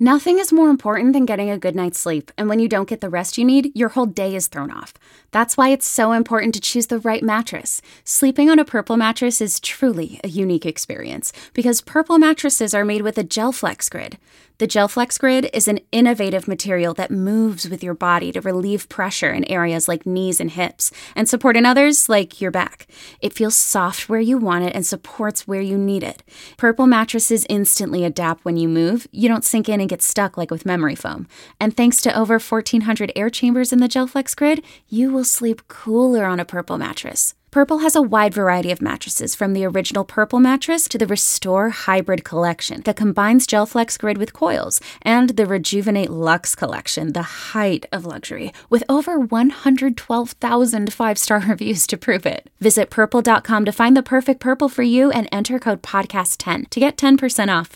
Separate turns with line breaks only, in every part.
Nothing is more important than getting a good night's sleep, and when you don't get the rest you need, your whole day is thrown off. That's why it's so important to choose the right mattress. Sleeping on a Purple mattress is truly a unique experience, because Purple mattresses are made with a GelFlex Grid. The GelFlex Grid is an innovative material that moves with your body to relieve pressure in areas like knees and hips, and support in others like your back. It feels soft where you want it and supports where you need it. Purple mattresses instantly adapt when you move. You don't sink in and get stuck like with memory foam. And thanks to over 1,400 air chambers in the GelFlex Grid, you will sleep cooler on a Purple mattress. Purple has a wide variety of mattresses, from the original Purple mattress to the Restore Hybrid collection that combines GelFlex Grid with coils, and the Rejuvenate Luxe collection, the height of luxury, with over 112,000 five-star reviews to prove it. Visit purple.com to find the perfect Purple for you and enter code podcast10 to get 10% off.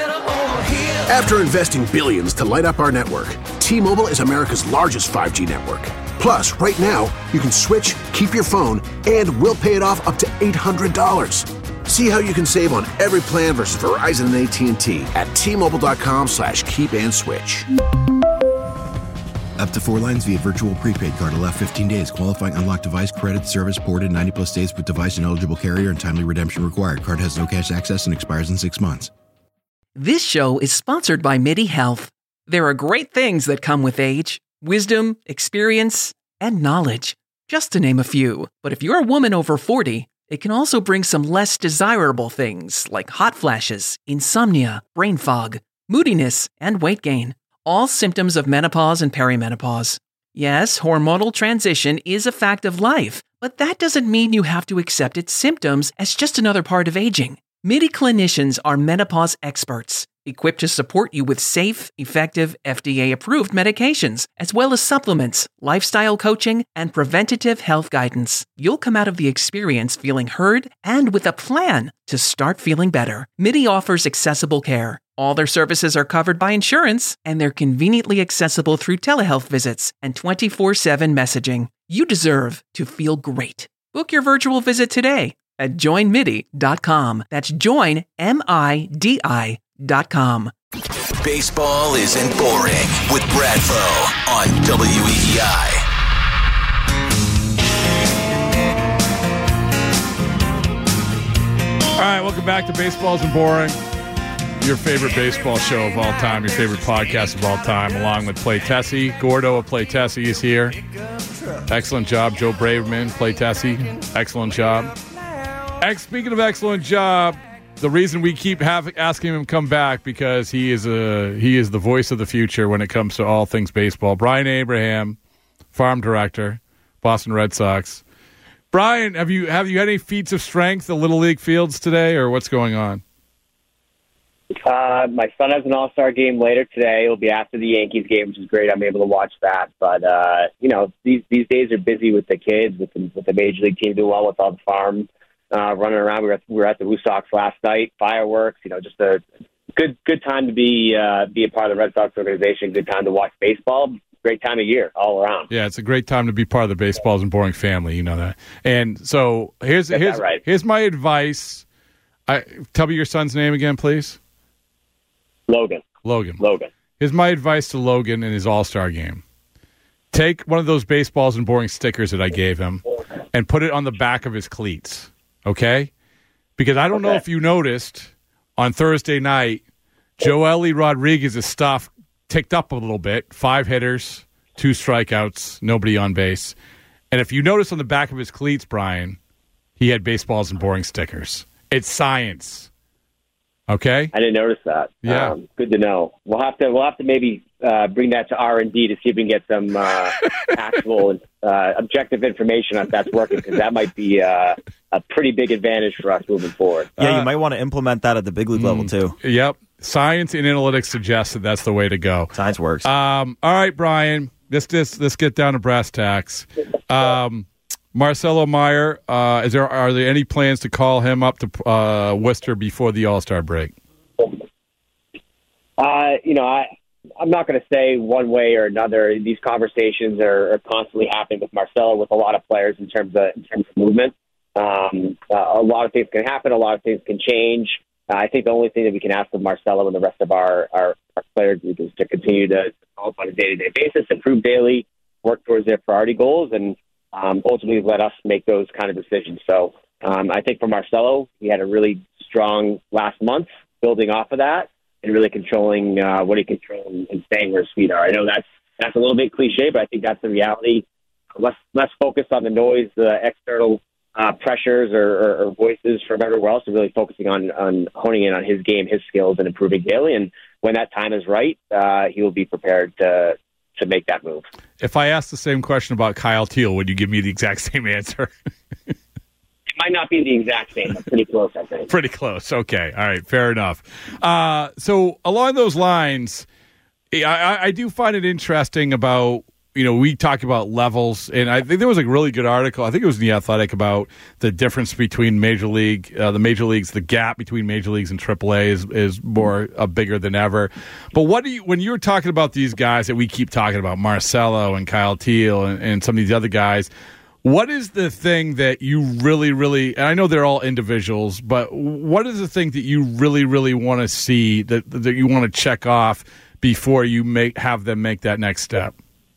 After investing billions to light up our network, T-Mobile is America's largest 5G network. Plus, right now, you can switch, keep your phone, and we'll pay it off up to $800. See how you can save on every plan versus Verizon and AT&T at T-Mobile.com/keep and switch.
Up to 4 lines via virtual prepaid card. Allow 15 days. Qualifying unlocked device credit service ported 90-plus days with device and eligible carrier and timely redemption required. Card has no cash access and expires in 6 months.
This show is sponsored by MIDI Health. There are great things that come with age. Wisdom, experience, and knowledge, just to name a few. But if you're a woman over 40, it can also bring some less desirable things like hot flashes, insomnia, brain fog, moodiness, and weight gain. All symptoms of menopause and perimenopause. Yes, hormonal transition is a fact of life, but that doesn't mean you have to accept its symptoms as just another part of aging. MIDI clinicians are menopause experts, equipped to support you with safe, effective, FDA-approved medications, as well as supplements, lifestyle coaching, and preventative health guidance. You'll come out of the experience feeling heard and with a plan to start feeling better. MIDI offers accessible care. All their services are covered by insurance, and they're conveniently accessible through telehealth visits and 24/7 messaging. You deserve to feel great. Book your virtual visit today at joinmidi.com. That's joinmidi.com.
Baseball isn't boring with Bradfo on WEEI.
All right, welcome back to Baseball Isn't Boring, your favorite baseball show of all time, your favorite podcast of all time, along with Play Tessie. Gordo of Play Tessie is here. Excellent job. Joe Braverman, Play Tessie. Excellent job. Speaking of excellent job, the reason we keep asking him to come back, because he is the voice of the future when it comes to all things baseball. Brian Abraham, farm director, Boston Red Sox. Brian, have you had any feats of strength at Little League fields today, or what's going on?
My son has an all-star game later today. It'll be after the Yankees game, which is great. I'm able to watch that. But, these days are busy with the kids, with the Major League team doing well, with all the farm running around. We were at the Woo Sox last night, fireworks, just a good time to be a part of the Red Sox organization, good time to watch baseball, great time of year all around.
Yeah, it's a great time to be part of the Baseball Isn't Boring family, you know that. And so here's my advice. Tell me your son's name again, please.
Logan.
Here's my advice to Logan in his all-star game. Take one of those Baseball Isn't Boring stickers that I gave him and put it on the back of his cleats, okay? Because I don't know if you noticed, on Thursday night, Joely Rodriguez's stuff ticked up a little bit. 5 hitters, 2 strikeouts, nobody on base. And if you notice on the back of his cleats, Brian, he had Baseball Isn't Boring stickers. It's science. Okay?
I didn't notice that.
Yeah.
Good to know. We'll have to maybe bring that to R&D to see if we can get some actual objective information on if that's working, because that might be a pretty big advantage for us moving forward.
Yeah, you might want to implement that at the big league level, too.
Yep. Science and analytics suggest that that's the way to go.
Science works.
All right, Brian. Let's get down to brass tacks. Marcelo Meyer, are there any plans to call him up to Worcester before the All-Star break?
I'm not going to say one way or another. These conversations are constantly happening with Marcelo, with a lot of players in terms of movement. A lot of things can happen. A lot of things can change. I think the only thing that we can ask of Marcelo and the rest of our players is to continue to develop on a day-to-day basis, improve daily, work towards their priority goals, and ultimately let us make those kind of decisions. So I think for Marcelo, he had a really strong last month, building off of that and really controlling what he controls and staying where his feet are. I know that's a little bit cliche, but I think that's the reality. Less focused on the noise, the external pressures or voices from everywhere else, and really focusing on honing in on his game, his skills, and improving daily. And when that time is right, he will be prepared to make that move.
If I asked the same question about Kyle Teal, would you give me the exact same answer?
It might not be the exact same, but pretty close, I think.
Pretty close. Okay. All right. Fair enough. So along those lines, I do find it interesting about, we talk about levels, and I think there was a really good article, I think it was in The Athletic, about the difference between the major leagues, the gap between major leagues and AAA is more bigger than ever. But when you're talking about these guys that we keep talking about, Marcelo and Kyle Teal and some of these other guys, what is the thing that you really, really, and I know they're all individuals, but what is the thing that you really, really want to see, that you want to check off before you have them make that next step?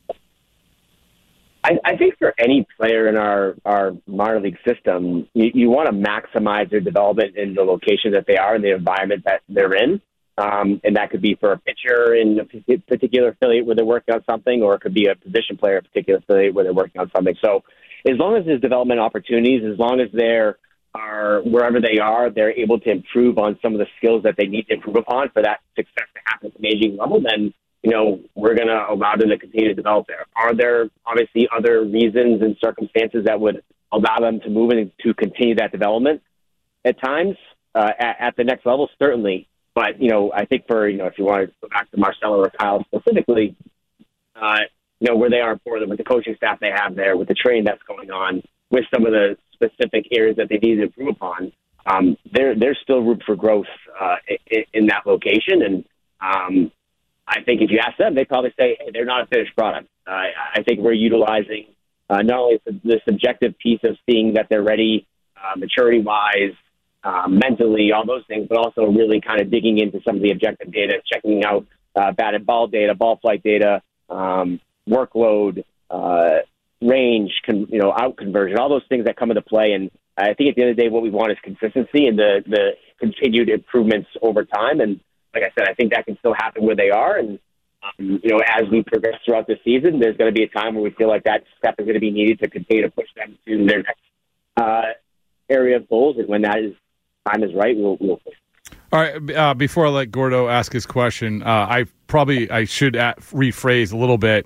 I think for any player in our minor league system, you want to maximize their development in the location that they are and the environment that they're in. And that could be for a pitcher in a particular affiliate where they're working on something, or it could be a position player in a particular affiliate where they're working on something. So as long as there's development opportunities, as long as they're wherever they are, they're able to improve on some of the skills that they need to improve upon for that success to happen at the major league level, then we're going to allow them to continue to develop there. Are there obviously other reasons and circumstances that would allow them to move in to continue that development at times at the next level? Certainly. But, I think if you want to go back to Marcelo or Kyle specifically, where they are for them, with the coaching staff they have there, with the training that's going on, with some of the specific areas that they need to improve upon, there's still room for growth in that location. And I think if you ask them, they probably say, hey, they're not a finished product. I think we're utilizing not only the subjective piece of seeing that they're ready maturity-wise, mentally, all those things, but also really kind of digging into some of the objective data, checking out batted ball data, ball flight data, workload, range, out conversion, all those things that come into play. And I think at the end of the day, what we want is consistency and the continued improvements over time. And like I said, I think that can still happen where they are. And, as we progress throughout the season, there's going to be a time where we feel like that step is going to be needed to continue to push them to their next area of goals. And when time is right, we'll push.
All right. Before I let Gordo ask his question, I should rephrase a little bit.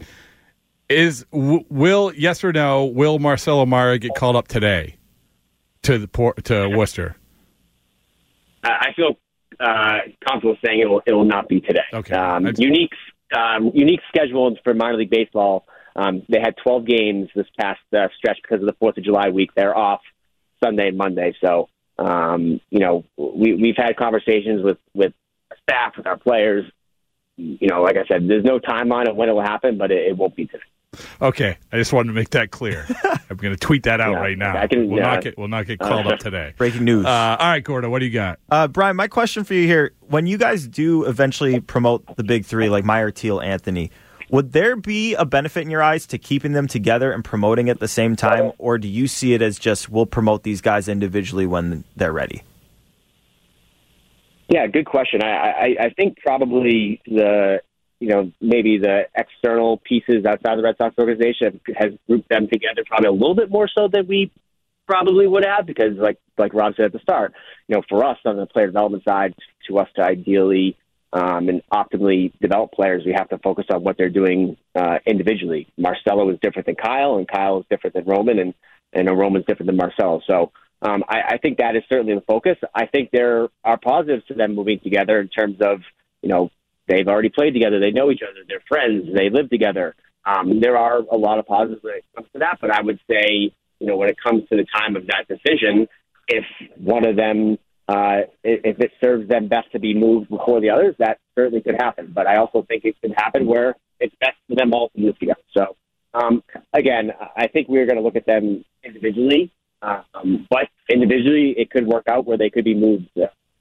Yes or no, will Marcelo Mayer get called up today to Worcester?
I feel comfortable saying it will not be today.
Okay.
Unique schedule for minor league baseball. They had 12 games this past stretch because of the 4th of July week. They're off Sunday and Monday. So, we've had conversations with our staff, with our players. Like I said, there's no timeline of when it will happen, but it won't be today.
Okay, I just wanted to make that clear. I'm going to tweet that out right now. We'll not get called up today.
Breaking news.
All right, Gordo, what do you got?
Brian, my question for you here: when you guys do eventually promote the big three, like Mayer, Teal, Anthony, would there be a benefit in your eyes to keeping them together and promoting at the same time, or do you see it as just we'll promote these guys individually when they're ready?
Yeah, good question. I think probably maybe the external pieces outside the Red Sox organization has grouped them together probably a little bit more so than we probably would have, because like Rob said at the start, for us on the player development side, to us to ideally and optimally develop players, we have to focus on what they're doing individually. Marcelo is different than Kyle, and Kyle is different than Roman, and Roman's different than Marcelo. So I think that is certainly the focus. I think there are positives to them moving together in terms of, they've already played together. They know each other. They're friends. They live together. There are a lot of positives when it comes to that. But I would say, when it comes to the time of that decision, if one of them, if it serves them best to be moved before the others, that certainly could happen. But I also think it could happen where it's best for them all to move together. So, again, I think we're going to look at them individually. But individually, it could work out where they could be moved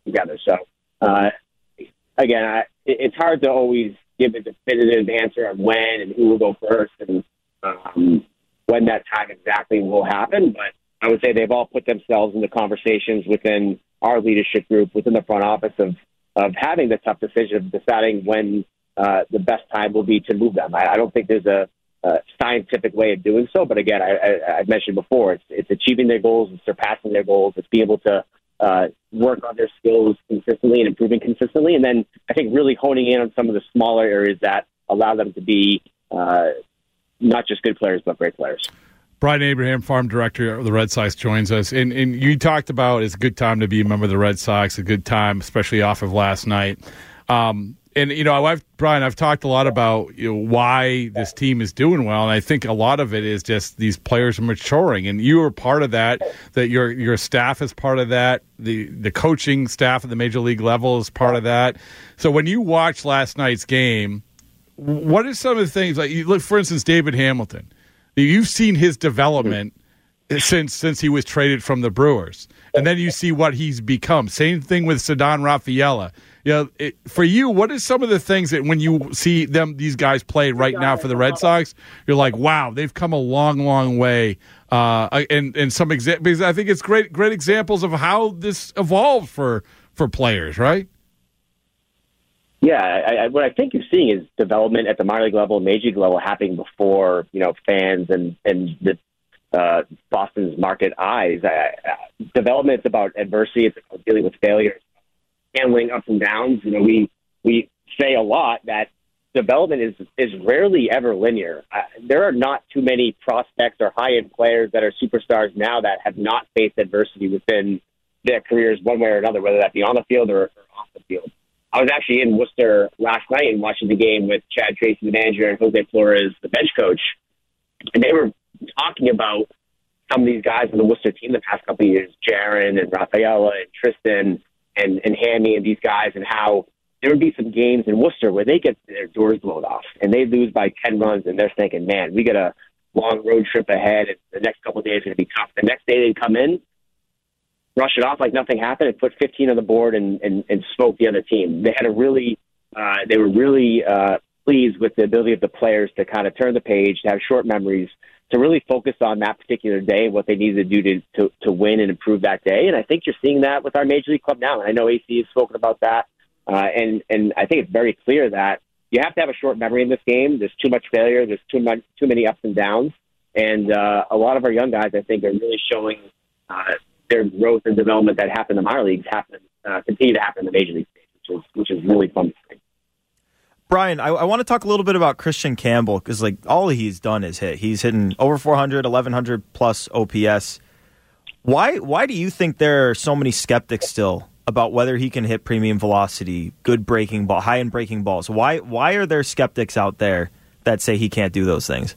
together. So, again, it's hard to always give a definitive answer on when and who will go first and when that time exactly will happen. But I would say they've all put themselves into conversations within our leadership group, within the front office of having the tough decision of deciding when the best time will be to move them. I don't think there's a scientific way of doing so. But again, I mentioned before, it's achieving their goals and surpassing their goals. It's being able to work on their skills consistently and improving consistently. And then I think really honing in on some of the smaller areas that allow them to be not just good players, but great players.
Brian Abraham, farm director of the Red Sox, joins us. And you talked about it's a good time to be a member of the Red Sox, a good time, especially off of last night. And, Brian, I've talked a lot about why this team is doing well, and I think a lot of it is just these players are maturing, and you are part of that your staff is part of that, the coaching staff at the Major League level is part of that. So when you watch last night's game, what are some of the things, like you look, for instance, David Hamilton, you've seen his development since he was traded from the Brewers, and then you see what he's become. Same thing with Ceddanne Rafaela. For you, what are some of the things that when you see these guys play right now for the Red Sox, you're like, wow, they've come a long, long way. And some because I think it's great examples of how this evolved for players, right?
Yeah, what I think you're seeing is development at the minor league level, major league level happening before fans and the Boston's market eyes. Development is about adversity. It's about dealing with failure, handling ups and downs. We say a lot that development is rarely ever linear. There are not too many prospects or high-end players that are superstars now that have not faced adversity within their careers one way or another, whether that be on the field or off the field. I was actually in Worcester last night and watching the game with Chad Tracy, the manager, and Jose Flores, the bench coach, and they were talking about some of these guys on the Worcester team the past couple of years, Jaron and Rafaela and Tristan and Hammy and these guys, and how there would be some games in Worcester where they get their doors blown off and they lose by 10 runs and they're thinking, man, we got a long road trip ahead and the next couple of days are going to be tough. The next day they'd come in, brush it off like nothing happened, and put 15 on the board and smoke the other team. They had they were really pleased with the ability of the players to kind of turn the page, to have short memories, to really focus on that particular day and what they needed to do to win and improve that day. And I think you're seeing that with our Major League club now. And I know AC has spoken about that. And I think it's very clear that you have to have a short memory in this game. There's too much failure. There's too many ups and downs. And a lot of our young guys, I think, are really showing their growth and development that happened in the minor leagues continue to happen in the Major League stage, which is really fun to see.
Brian, I want to talk a little bit about Christian Campbell because all he's done is hit. He's hitting over 400, 1,100 plus OPS. Why do you think there are so many skeptics still about whether he can hit premium velocity, good breaking ball, high-end breaking balls? Why are there skeptics out there that say he can't do those things?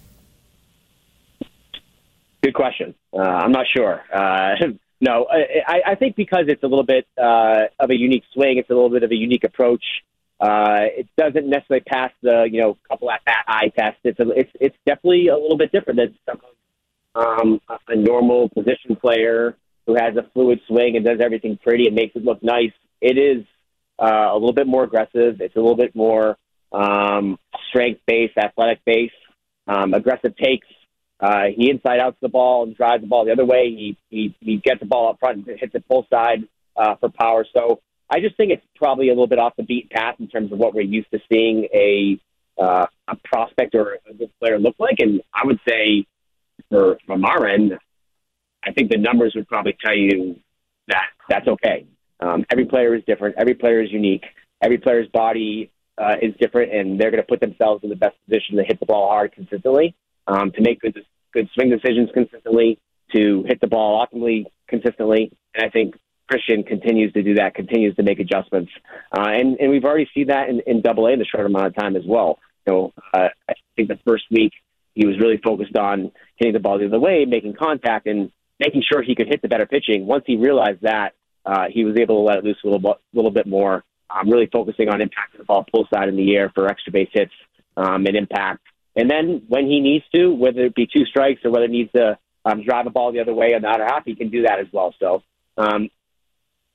Good question. I'm not sure. No, I think because it's a little bit of a unique swing, it's a little bit of a unique approach. It doesn't necessarily pass the couple at bat eye test. It's definitely a little bit different than a normal position player who has a fluid swing and does everything pretty and makes it look nice. It is a little bit more aggressive. It's a little bit more strength based, athletic based, aggressive takes. He inside outs the ball and drives the ball the other way. He gets the ball up front and hits it full side for power. So I just think it's probably a little bit off the beaten path in terms of what we're used to seeing a prospect or a good player look like. And I would say from our end, I think the numbers would probably tell you that that's okay. Every player is different. Every player is unique. Every player's body is different, and they're going to put themselves in the best position to hit the ball hard consistently, to make good swing decisions consistently, to hit the ball optimally consistently. And I think Christian continues to do that, continues to make adjustments. And we've already seen that in Double-A in the short amount of time as well. I think the first week he was really focused on hitting the ball the other way, making contact, and making sure he could hit the better pitching. Once he realized that, he was able to let it loose a little bit more, really focusing on impacting the ball pull side in the air for extra base hits and impact. And then when he needs to, whether it be two strikes or whether he needs to drive a ball the other way on the outer half, he can do that as well. So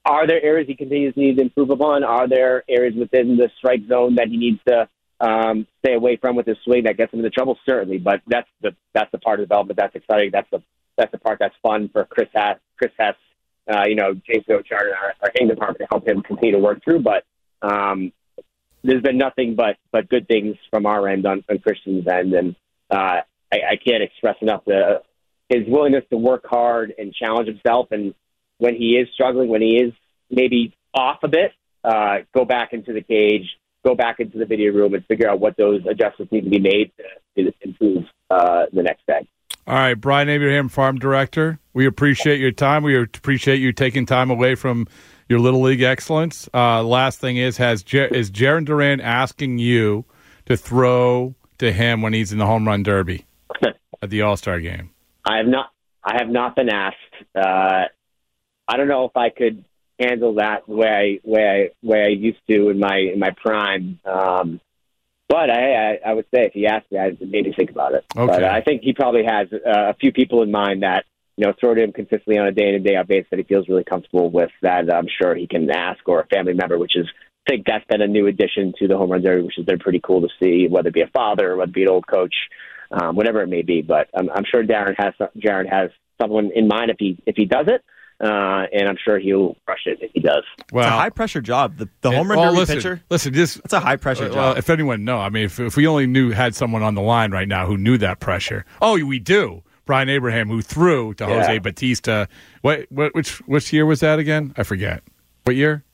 are there areas he continues to need to improve upon? Are there areas within the strike zone that he needs to stay away from with his swing that gets him into trouble? Certainly, but that's the part of development that's exciting. That's the part that's fun for Chris Hess, James Gochard and our hitting department to help him continue to work through. But there's been nothing but good things from our end on Christian's end, and I can't express enough his willingness to work hard and challenge himself. And when he is struggling, when he is maybe off a bit, go back into the cage, go back into the video room, and figure out what those adjustments need to be made to improve the next day.
All right, Brian Abraham, Farm Director, we appreciate your time. We appreciate you taking time away from your Little League excellence. Last thing is Jarren Duran asking you to throw to him when he's in the home run derby at the All-Star game?
I have not been asked. I don't know if I could handle that way I used to in my prime. But I would say if he asked me, I'd maybe think about it.
Okay.
But I think he probably has a few people in mind that throw to him consistently on a day-in, day-out basis that he feels really comfortable with, that I'm sure he can ask, or a family member, I think that's been a new addition to the home run derby, which has been pretty cool to see, whether it be a father or whether it be an old coach, whatever it may be. But I'm sure Jarren has someone in mind if he does it. And I'm sure he'll crush it if he does.
Well, it's a high-pressure job. The home run derby pitcher, it's a high-pressure job.
If anyone know, I mean, if we only had someone on the line right now who knew that pressure. Oh, we do. Brian Abraham, who threw to Jose Bautista. Which year was that again? I forget. What year?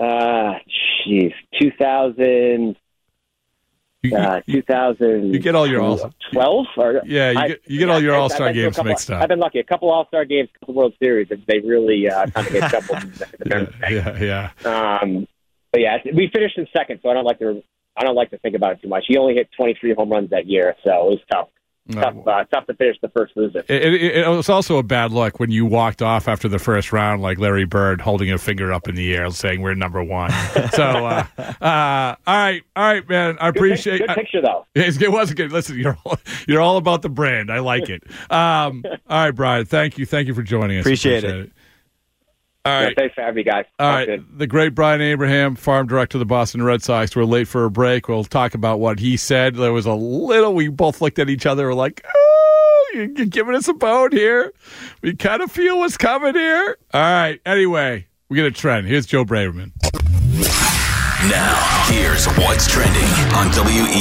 2000. 2000.
You get all your all
12?
You get all your All-Star games mixed up.
I've been lucky. A couple All-Star games, a couple World Series. They really kind of get coupled. But we finished in second, so I don't like to think about it too much. He only hit 23 home runs that year, so it was tough. Tough to finish the first loser.
It was also a bad luck when you walked off after the first round like Larry Bird, holding a finger up in the air saying we're number one. So, all right, man. I appreciate
good picture, though.
It was good. Listen, you're all about the brand. I like it. All right, Brian. Thank you for joining us.
Appreciate it.
All right.
Thanks for having me, guys.
All right. The great Brian Abraham, Farm Director of the Boston Red Sox. We're late for a break. We'll talk about what he said. There was we both looked at each other. We're like, oh, you're giving us a bone here. We kind of feel what's coming here. All right. Anyway, we get a trend. Here's Joe Braverman.
Now, here's what's trending on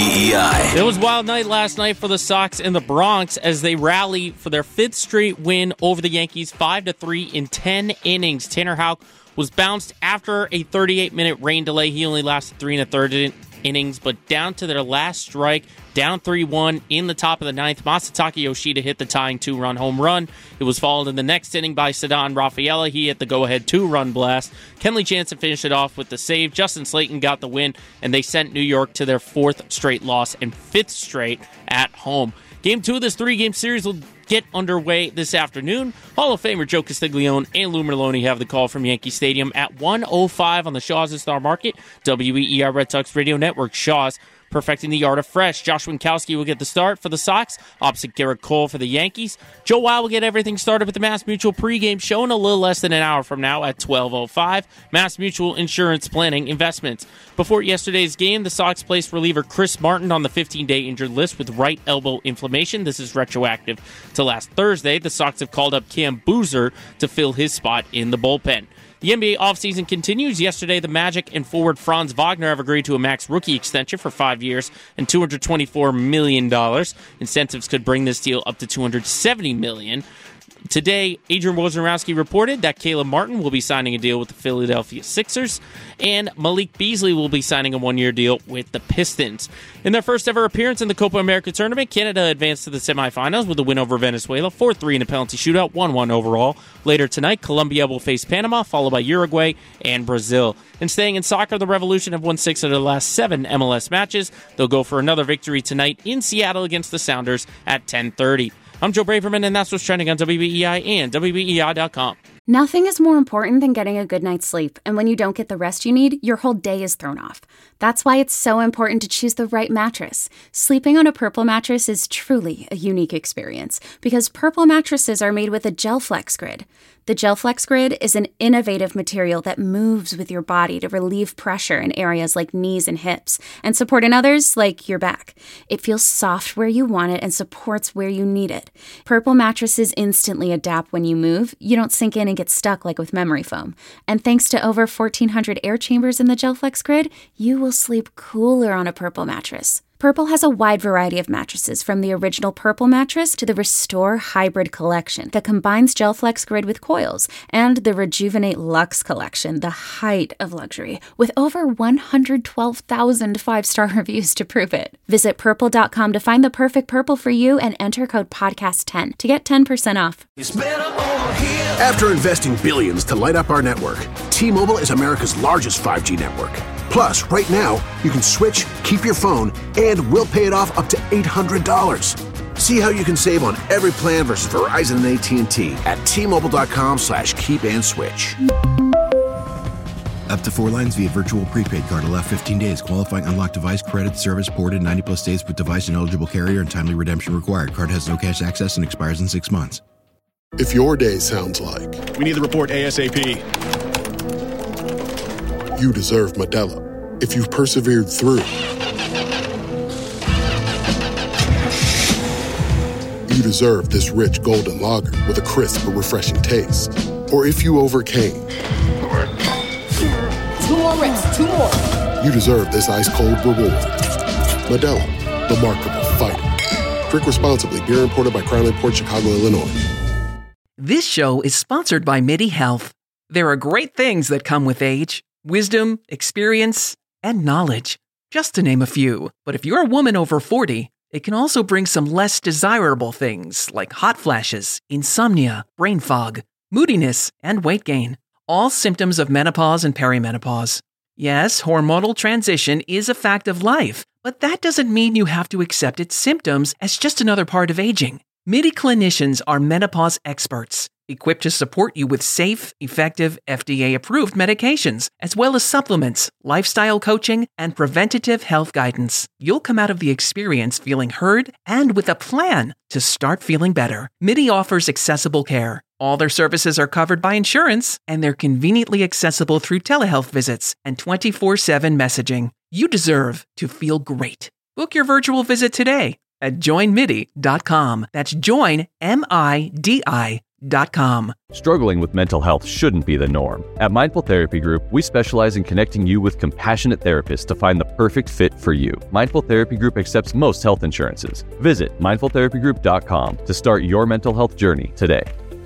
WEEI.
It was a wild night last night for the Sox in the Bronx as they rally for their fifth straight win over the Yankees, 5-3 in 10 innings. Tanner Houck was bounced after a 38-minute rain delay. He only lasted 3 1/3 innings, but down to their last strike, down 3-1 in the top of the ninth. Masataka Yoshida hit the tying 2-run home run. It was followed in the next inning by Ceddanne Rafaela. He hit the go-ahead 2-run blast. Kenley Jansen finished it off with the save. Justin Slayton got the win, and they sent New York to their fourth straight loss and fifth straight at home. Game 2 of this 3-game series will get underway this afternoon. Hall of Famer Joe Castiglione and Lou Merloni have the call from Yankee Stadium at 1:05 on the Shaw's at Star Market. WEEI Red Sox Radio Network. Shaw's perfecting the art of fresh. Josh Winkowski will get the start for the Sox, opposite Garrett Cole for the Yankees. Joe Wild will get everything started with the Mass Mutual pregame show in a little less than an hour from now at 12:05. Mass Mutual Insurance Planning Investments. Before yesterday's game, the Sox placed reliever Chris Martin on the 15-day injured list with right elbow inflammation. This is retroactive to last Thursday. The Sox have called up Cam Boozer to fill his spot in the bullpen. The NBA offseason continues. Yesterday, the Magic and forward Franz Wagner have agreed to a max rookie extension for 5 years and $224 million. Incentives could bring this deal up to $270 million. Today, Adrian Wojnarowski reported that Caleb Martin will be signing a deal with the Philadelphia Sixers, and Malik Beasley will be signing a one-year deal with the Pistons. In their first ever appearance in the Copa America tournament, Canada advanced to the semifinals with a win over Venezuela, 4-3 in a penalty shootout, 1-1 overall. Later tonight, Colombia will face Panama, followed by Uruguay and Brazil. And staying in soccer, the Revolution have won 6 of their last 7 MLS matches. They'll go for another victory tonight in Seattle against the Sounders at 10:30. I'm Joe Braverman, and that's what's trending on WBEI and WBEI.com.
Nothing is more important than getting a good night's sleep, and when you don't get the rest you need, your whole day is thrown off. That's why it's so important to choose the right mattress. Sleeping on a Purple mattress is truly a unique experience, because Purple mattresses are made with a Gel Flex grid. The GelFlex Grid is an innovative material that moves with your body to relieve pressure in areas like knees and hips and support in others like your back. It feels soft where you want it and supports where you need it. Purple mattresses instantly adapt when you move. You don't sink in and get stuck like with memory foam. And thanks to over 1,400 air chambers in the GelFlex Grid, you will sleep cooler on a Purple mattress. Purple has a wide variety of mattresses, from the original Purple mattress to the Restore Hybrid collection that combines GelFlex Grid with coils, and the Rejuvenate Luxe collection, the height of luxury, with over 112,000 five-star reviews to prove it. Visit Purple.com to find the perfect Purple for you and enter code PODCAST10 to get 10% off.
After investing billions to light up our network, T-Mobile is America's largest 5G network. Plus, right now, you can switch, keep your phone, and we'll pay it off up to $800. See how you can save on every plan versus Verizon and AT&T at T-Mobile.com/keep-and-switch.
Up to 4 lines via virtual prepaid card. Allow 15 days. Qualifying unlocked device credit service ported 90-plus days with device and eligible carrier and timely redemption required. Card has no cash access and expires in 6 months.
If your day sounds like
we need the report ASAP,
you deserve Modelo. If you've persevered through, you deserve this rich golden lager with a crisp but refreshing taste. Or if you overcame,
2 more reps, 2 more.
You deserve this ice cold reward. Modelo, the mark of a fighter. Drink responsibly. Beer imported by Crown Port Chicago, Illinois.
This show is sponsored by MIDI Health. There are great things that come with age: wisdom, experience, and knowledge, just to name a few. But if you're a woman over 40, it can also bring some less desirable things like hot flashes, insomnia, brain fog, moodiness, and weight gain. All symptoms of menopause and perimenopause. Yes, hormonal transition is a fact of life, but that doesn't mean you have to accept its symptoms as just another part of aging. MIDI clinicians are menopause experts, equipped to support you with safe, effective, FDA-approved medications, as well as supplements, lifestyle coaching, and preventative health guidance. You'll come out of the experience feeling heard and with a plan to start feeling better. MIDI offers accessible care. All their services are covered by insurance, and they're conveniently accessible through telehealth visits and 24/7 messaging. You deserve to feel great. Book your virtual visit today at joinmidi.com. That's joinmidi.com.
Struggling with mental health shouldn't be the norm. At Mindful Therapy Group, we specialize in connecting you with compassionate therapists to find the perfect fit for you. Mindful Therapy Group accepts most health insurances. Visit mindfultherapygroup.com to start your mental health journey today.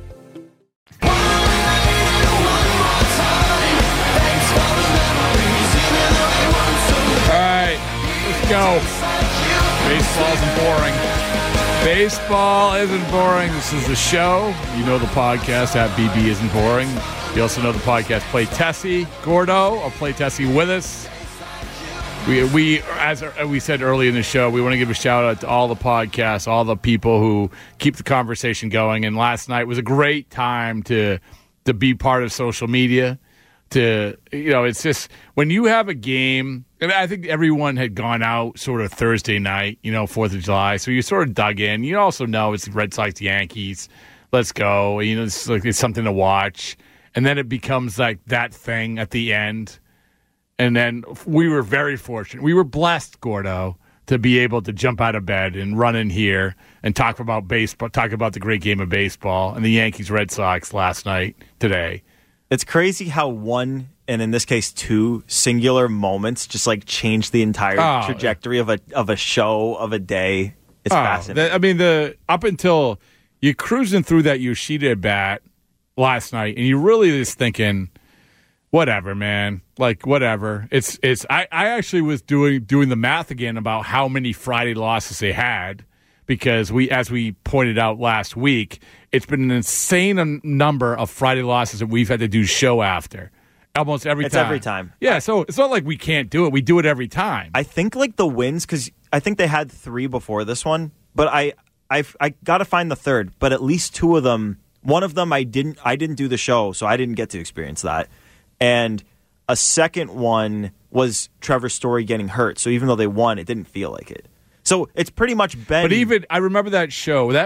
Go. Baseball isn't boring. Baseball isn't boring. This is the show. You know the podcast at BB Isn't Boring. You also know the podcast Play Tessie. Gordo of Play Tessie with us. We as we said early in the show, we want to give a shout out to all the podcasts, all the people who keep the conversation going. And last night was a great time to be part of social media. It's just when you have a game, and I think everyone had gone out sort of Thursday night, 4th of July. So you sort of dug in. You also know it's the Red Sox, Yankees. Let's go. It's something to watch. And then it becomes like that thing at the end. And then we were very fortunate. We were blessed, Gordo, to be able to jump out of bed and run in here and talk about baseball, talk about the great game of baseball and the Yankees Red Sox last night, today.
It's crazy how one, and in this case 2, singular moments just like change the entire trajectory of a show, of a day. It's fascinating.
Up until you're cruising through that Yoshida bat last night, and you're really just thinking, whatever, man. Like, whatever. I actually was doing the math again about how many Friday losses they had, because as we pointed out last week, it's been an insane number of Friday losses that we've had to do show after. Almost every time.
It's every time.
Yeah, so it's not like we can't do it. We do it every time.
I think like the wins, because I think they had 3 before this one, but I got to find the third. But at least 2 of them, one of them I didn't do the show, so I didn't get to experience that. And a second one was Trevor Story getting hurt. So even though they won, it didn't feel like it. So it's pretty much been.
But even I remember that show.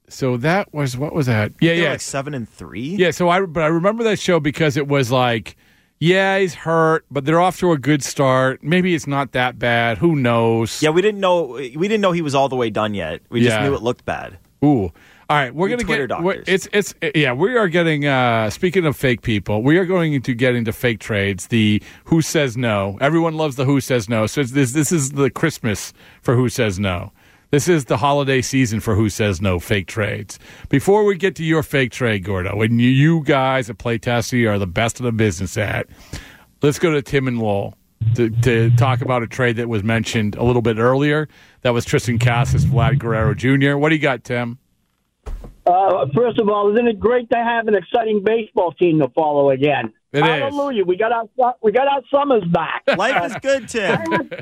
So that was, what was that? Yeah,
They're like 7-3.
Yeah, so I remember that show because it was like, yeah, he's hurt, but they're off to a good start. Maybe it's not that bad. Who knows?
Yeah, we didn't know he was all the way done yet. We just knew it looked bad.
Ooh. All right, we're going to
Twitter
get
doctors.
we are getting speaking of fake people, we are going to get into fake trades, the who says no. Everyone loves the who says no. So this is the Christmas for who says no. This is the holiday season for who says no fake trades. Before we get to your fake trade, Gordo, and you guys at Play Tessie are the best in the business at, let's go to Tim and Lowell to talk about a trade that was mentioned a little bit earlier. That was Tristan Casas, Vlad Guerrero Jr. What do you got, Tim?
First of all, isn't it great to have an exciting baseball team to follow again?
It
Hallelujah. We got our summers back.
Life is good, Tim.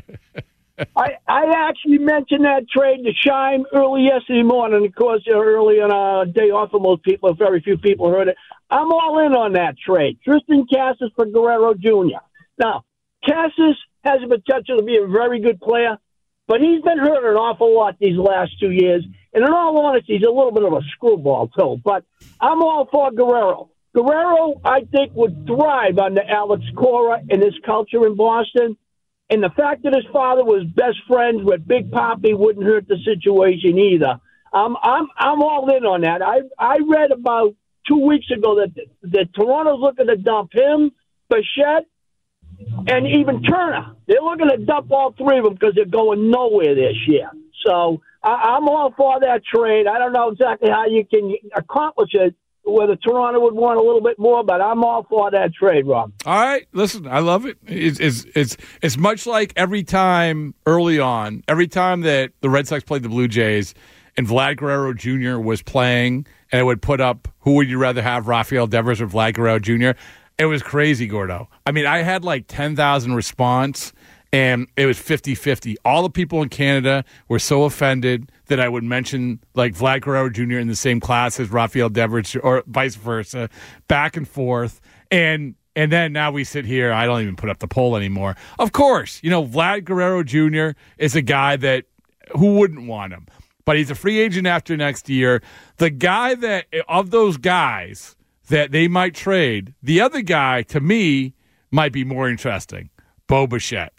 I actually mentioned that trade to Shime early yesterday morning. Of course, early on a day off for most people. Very few people heard it. I'm all in on that trade. Tristan Casas for Guerrero Jr. Now, Casas has the potential to be a very good player, but he's been hurt an awful lot these last 2 years. And in all honesty, he's a little bit of a screwball, too. But I'm all for Guerrero. Guerrero, I think, would thrive under Alex Cora and his culture in Boston. And the fact that his father was best friends with Big Papi wouldn't hurt the situation either. I'm all in on that. I read about 2 weeks ago that Toronto's looking to dump him, Bichette, and even Turner. They're looking to dump all three of them because they're going nowhere this year. So I'm all for that trade. I don't know exactly how you can accomplish it, whether Toronto would want a little bit more, but I'm all for that trade, Rob.
All right, listen, I love it. It's much like every time early on, every time that the Red Sox played the Blue Jays and Vlad Guerrero Jr. was playing, and it would put up, who would you rather have, Rafael Devers or Vlad Guerrero Jr.? It was crazy, Gordo. I mean, I had like 10,000 response, and it was 50-50. All the people in Canada were so offended that I would mention like Vlad Guerrero Jr. in the same class as Rafael Devers or vice versa, back and forth. And then now we sit here. I don't even put up the poll anymore. Of course, Vlad Guerrero Jr. is a guy that who wouldn't want him? But he's a free agent after next year. The guy that of those guys that they might trade, the other guy to me might be more interesting, Bo Bichette.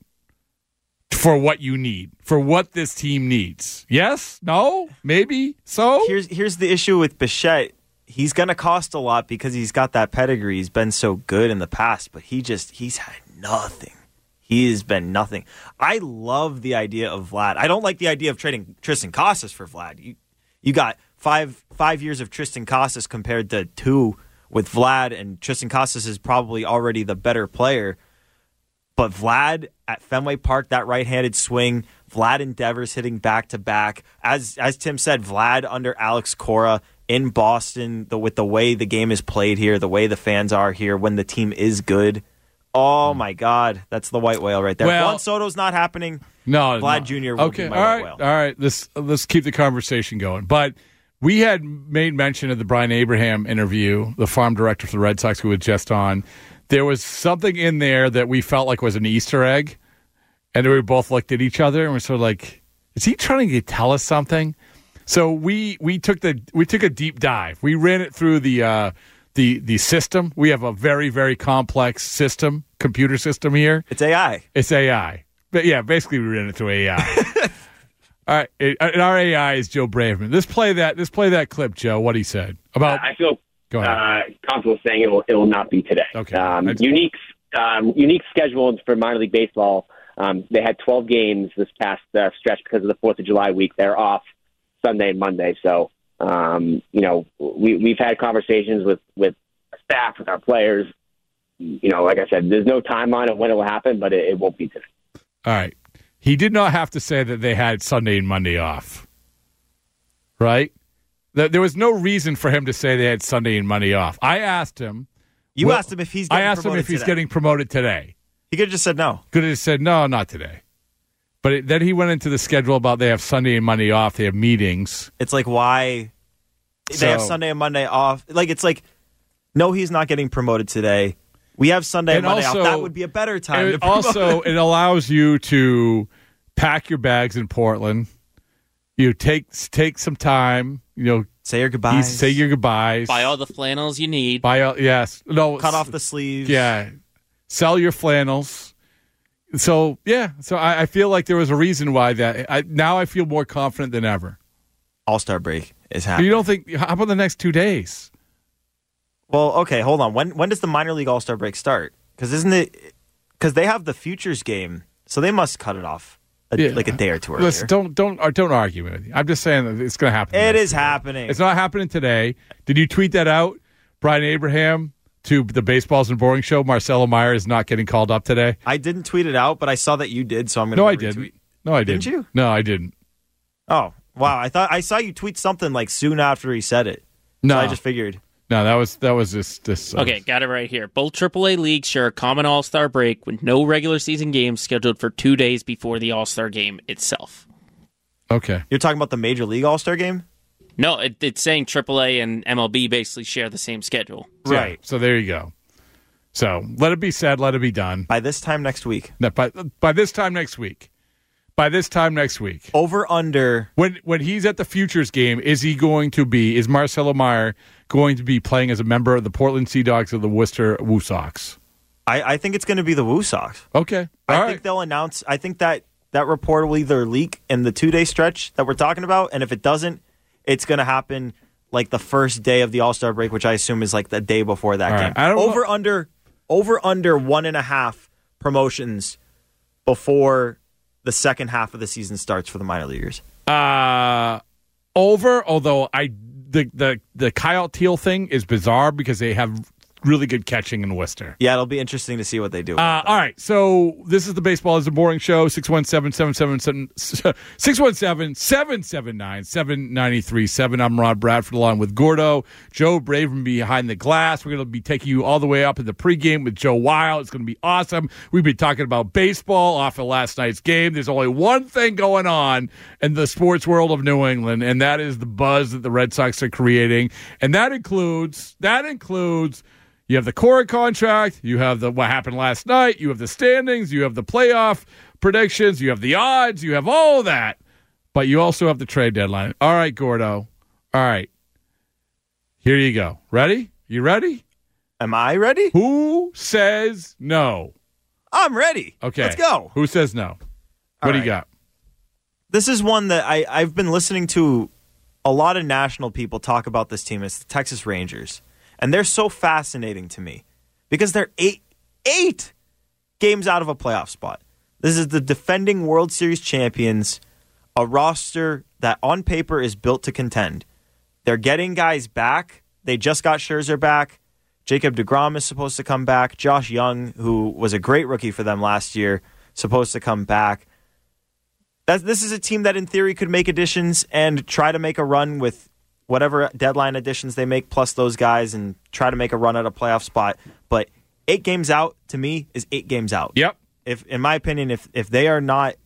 For what you need, for what this team needs. Yes? No? Maybe? So?
Here's the issue with Bichette. He's going to cost a lot because he's got that pedigree. He's been so good in the past, but he's had nothing. He has been nothing. I love the idea of Vlad. I don't like the idea of trading Tristan Casas for Vlad. You got five years of Tristan Casas compared to 2 with Vlad, and Tristan Casas is probably already the better player. But Vlad at Fenway Park, that right-handed swing, Vlad and Devers hitting back-to-back. As Tim said, Vlad under Alex Cora in Boston, with the way the game is played here, the way the fans are here, when the team is good. Oh, my God. That's the white whale right there.
Well,
Juan Soto's not happening.
No.
Vlad Jr. will be my white whale.
All right. Let's keep the conversation going. But we had made mention of the Brian Abraham interview, the farm director for the Red Sox who was just on. There was something in there that we felt like was an Easter egg, and we both looked at each other and we're sort of like, "Is he trying to tell us something?" So we took a deep dive. We ran it through the system. We have a very, very complex computer system here.
It's AI.
But yeah, basically we ran it through AI. All right, and our AI is Joe Braverman. Let's play that clip, Joe. What he said about.
I feel comfortable saying it will not be today.
Okay.
Unique schedule for minor league baseball. They had 12 games this past stretch because of the 4th of July week. They're off Sunday and Monday. So, we've had conversations with staff, with our players. Like I said, there's no timeline of when it will happen, but it won't be today.
All right. He did not have to say that they had Sunday and Monday off, right? There was no reason for him to say they had Sunday and Monday off. I asked him.
You asked him if he's getting promoted today.
I asked him if he's getting promoted today.
He could have just said no.
Could have said, no, not today. But then he went into the schedule about they have Sunday and Monday off. They have meetings.
It's like, why they have Sunday and Monday off? Like, it's like, no, he's not getting promoted today. We have Sunday and Monday off. That would be a better time to promote.
Also, it allows you to pack your bags in Portland. You take some time,
Say your goodbyes.
Say your goodbyes.
Buy all the flannels you need.
Yes. No.
Cut off the sleeves.
Yeah. Sell your flannels. So, yeah. So I feel like there was a reason why that. Now I feel more confident than ever.
All-Star break is happening.
You don't think, how about the next 2 days?
Well, okay, hold on. When does the minor league All-Star break start? Because they have the Futures game, so they must cut it off like a day or two earlier.
Listen, don't argue with me. I'm just saying that it's going to happen.
It is happening.
It's not happening today. Did you tweet that out, Brian Abraham, to the Baseballs and Boring show? Marcelo Meyer is not getting called up today.
I didn't tweet it out, but I saw that you did, so I'm going to retweet.
Didn't. No, I didn't.
Didn't you?
No, I didn't.
Oh, wow. I thought I saw you tweet something like soon after he said it.
No,
so I just figured.
No, that was just.
Okay, got it right here. Both AAA leagues share a common All-Star break with no regular season games scheduled for 2 days before the All-Star game itself.
Okay.
You're talking about the Major League All-Star game?
No, it's saying AAA and MLB basically share the same schedule.
Right. Yeah, so there you go. So let it be said, let it be done.
By this time next week.
By this time next week. By this time next week.
Over under.
When he's at the Futures game, is Marcelo Meyer going to be playing as a member of the Portland Sea Dogs or the Worcester Woo Sox?
I think it's going to be the Woo Sox.
Okay.
I think they'll announce. I think that report will either leak in the 2-day stretch that we're talking about, and if it doesn't, it's going to happen like the first day of the All-Star break, which I assume is like the day before that game. Over under 1.5 promotions before the second half of the season starts for the minor leaguers.
Over, although the Kyle Teal thing is bizarre because they have really good catching in Worcester.
Yeah, it'll be interesting to see what they do.
All right, so this is the Baseball is a Boring show, 617-779-7937. I'm Rod Bradford along with Gordo, Joe Brave from behind the glass. We're going to be taking you all the way up in the pregame with Joe Wild. It's going to be awesome. We've been talking about baseball off of last night's game. There's only one thing going on in the sports world of New England, and that is the buzz that the Red Sox are creating. And that includes you have the Cora contract, you have what happened last night, you have the standings, you have the playoff predictions, you have the odds, you have all of that, but you also have the trade deadline. All right, Gordo. All right. Here you go. Ready? You ready?
Am I ready?
Who says no?
I'm ready.
Okay.
Let's go.
Who says no? What do you got?
This is one that I've been listening to a lot of national people talk about this team. It's the Texas Rangers. And they're so fascinating to me because they're eight games out of a playoff spot. This is the defending World Series champions, a roster that on paper is built to contend. They're getting guys back. They just got Scherzer back. Jacob deGrom is supposed to come back. Josh Young, who was a great rookie for them last year, supposed to come back. This is a team that in theory could make additions and try to make a run with whatever deadline additions they make, plus those guys, and try to make a run at a playoff spot. But 8 games out, to me, is 8 games out.
Yep.
In my opinion, if they are not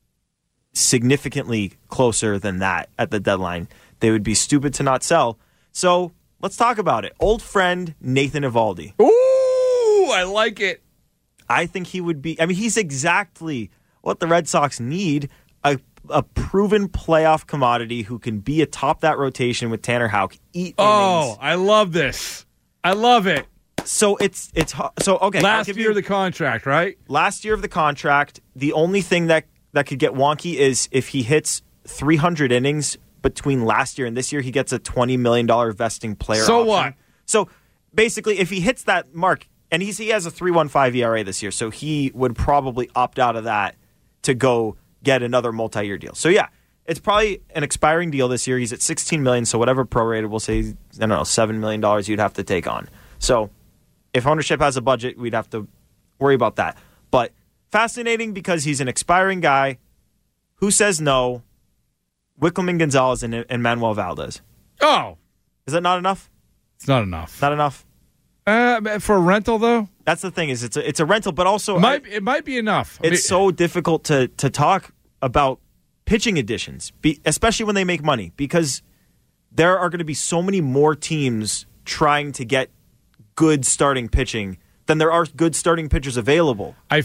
significantly closer than that at the deadline, they would be stupid to not sell. So let's talk about it. Old friend Nathan Eovaldi.
Ooh, I like it.
I think he would be. I mean, he's exactly what the Red Sox need. A proven playoff commodity who can be atop that rotation with Tanner Houck. Innings.
I love this. I love it.
So it's okay.
Last year of the contract, right?
Last year of the contract. The only thing that could get wonky is if he hits 300 innings between last year and this year, he gets a $20 million vesting player
So
option.
what?
So basically, if he hits that mark, and he has a 3.15 ERA this year, so he would probably opt out of that to go get another multi-year deal. So yeah, it's probably an expiring deal this year. He's at $16 million, so whatever prorated, we'll say, I don't know, $7 million you'd have to take on. So if ownership has a budget, we'd have to worry about that. But fascinating because he's an expiring guy. Who says no? Wikelman Gonzalez and Manuel Valdez.
Oh.
Is that not enough?
It's not enough.
Not enough?
For a rental, though?
That's the thing, is it's a rental, but also...
It might be enough.
It's so difficult to talk about pitching additions, especially when they make money, because there are going to be so many more teams trying to get good starting pitching than there are good starting pitchers available.
I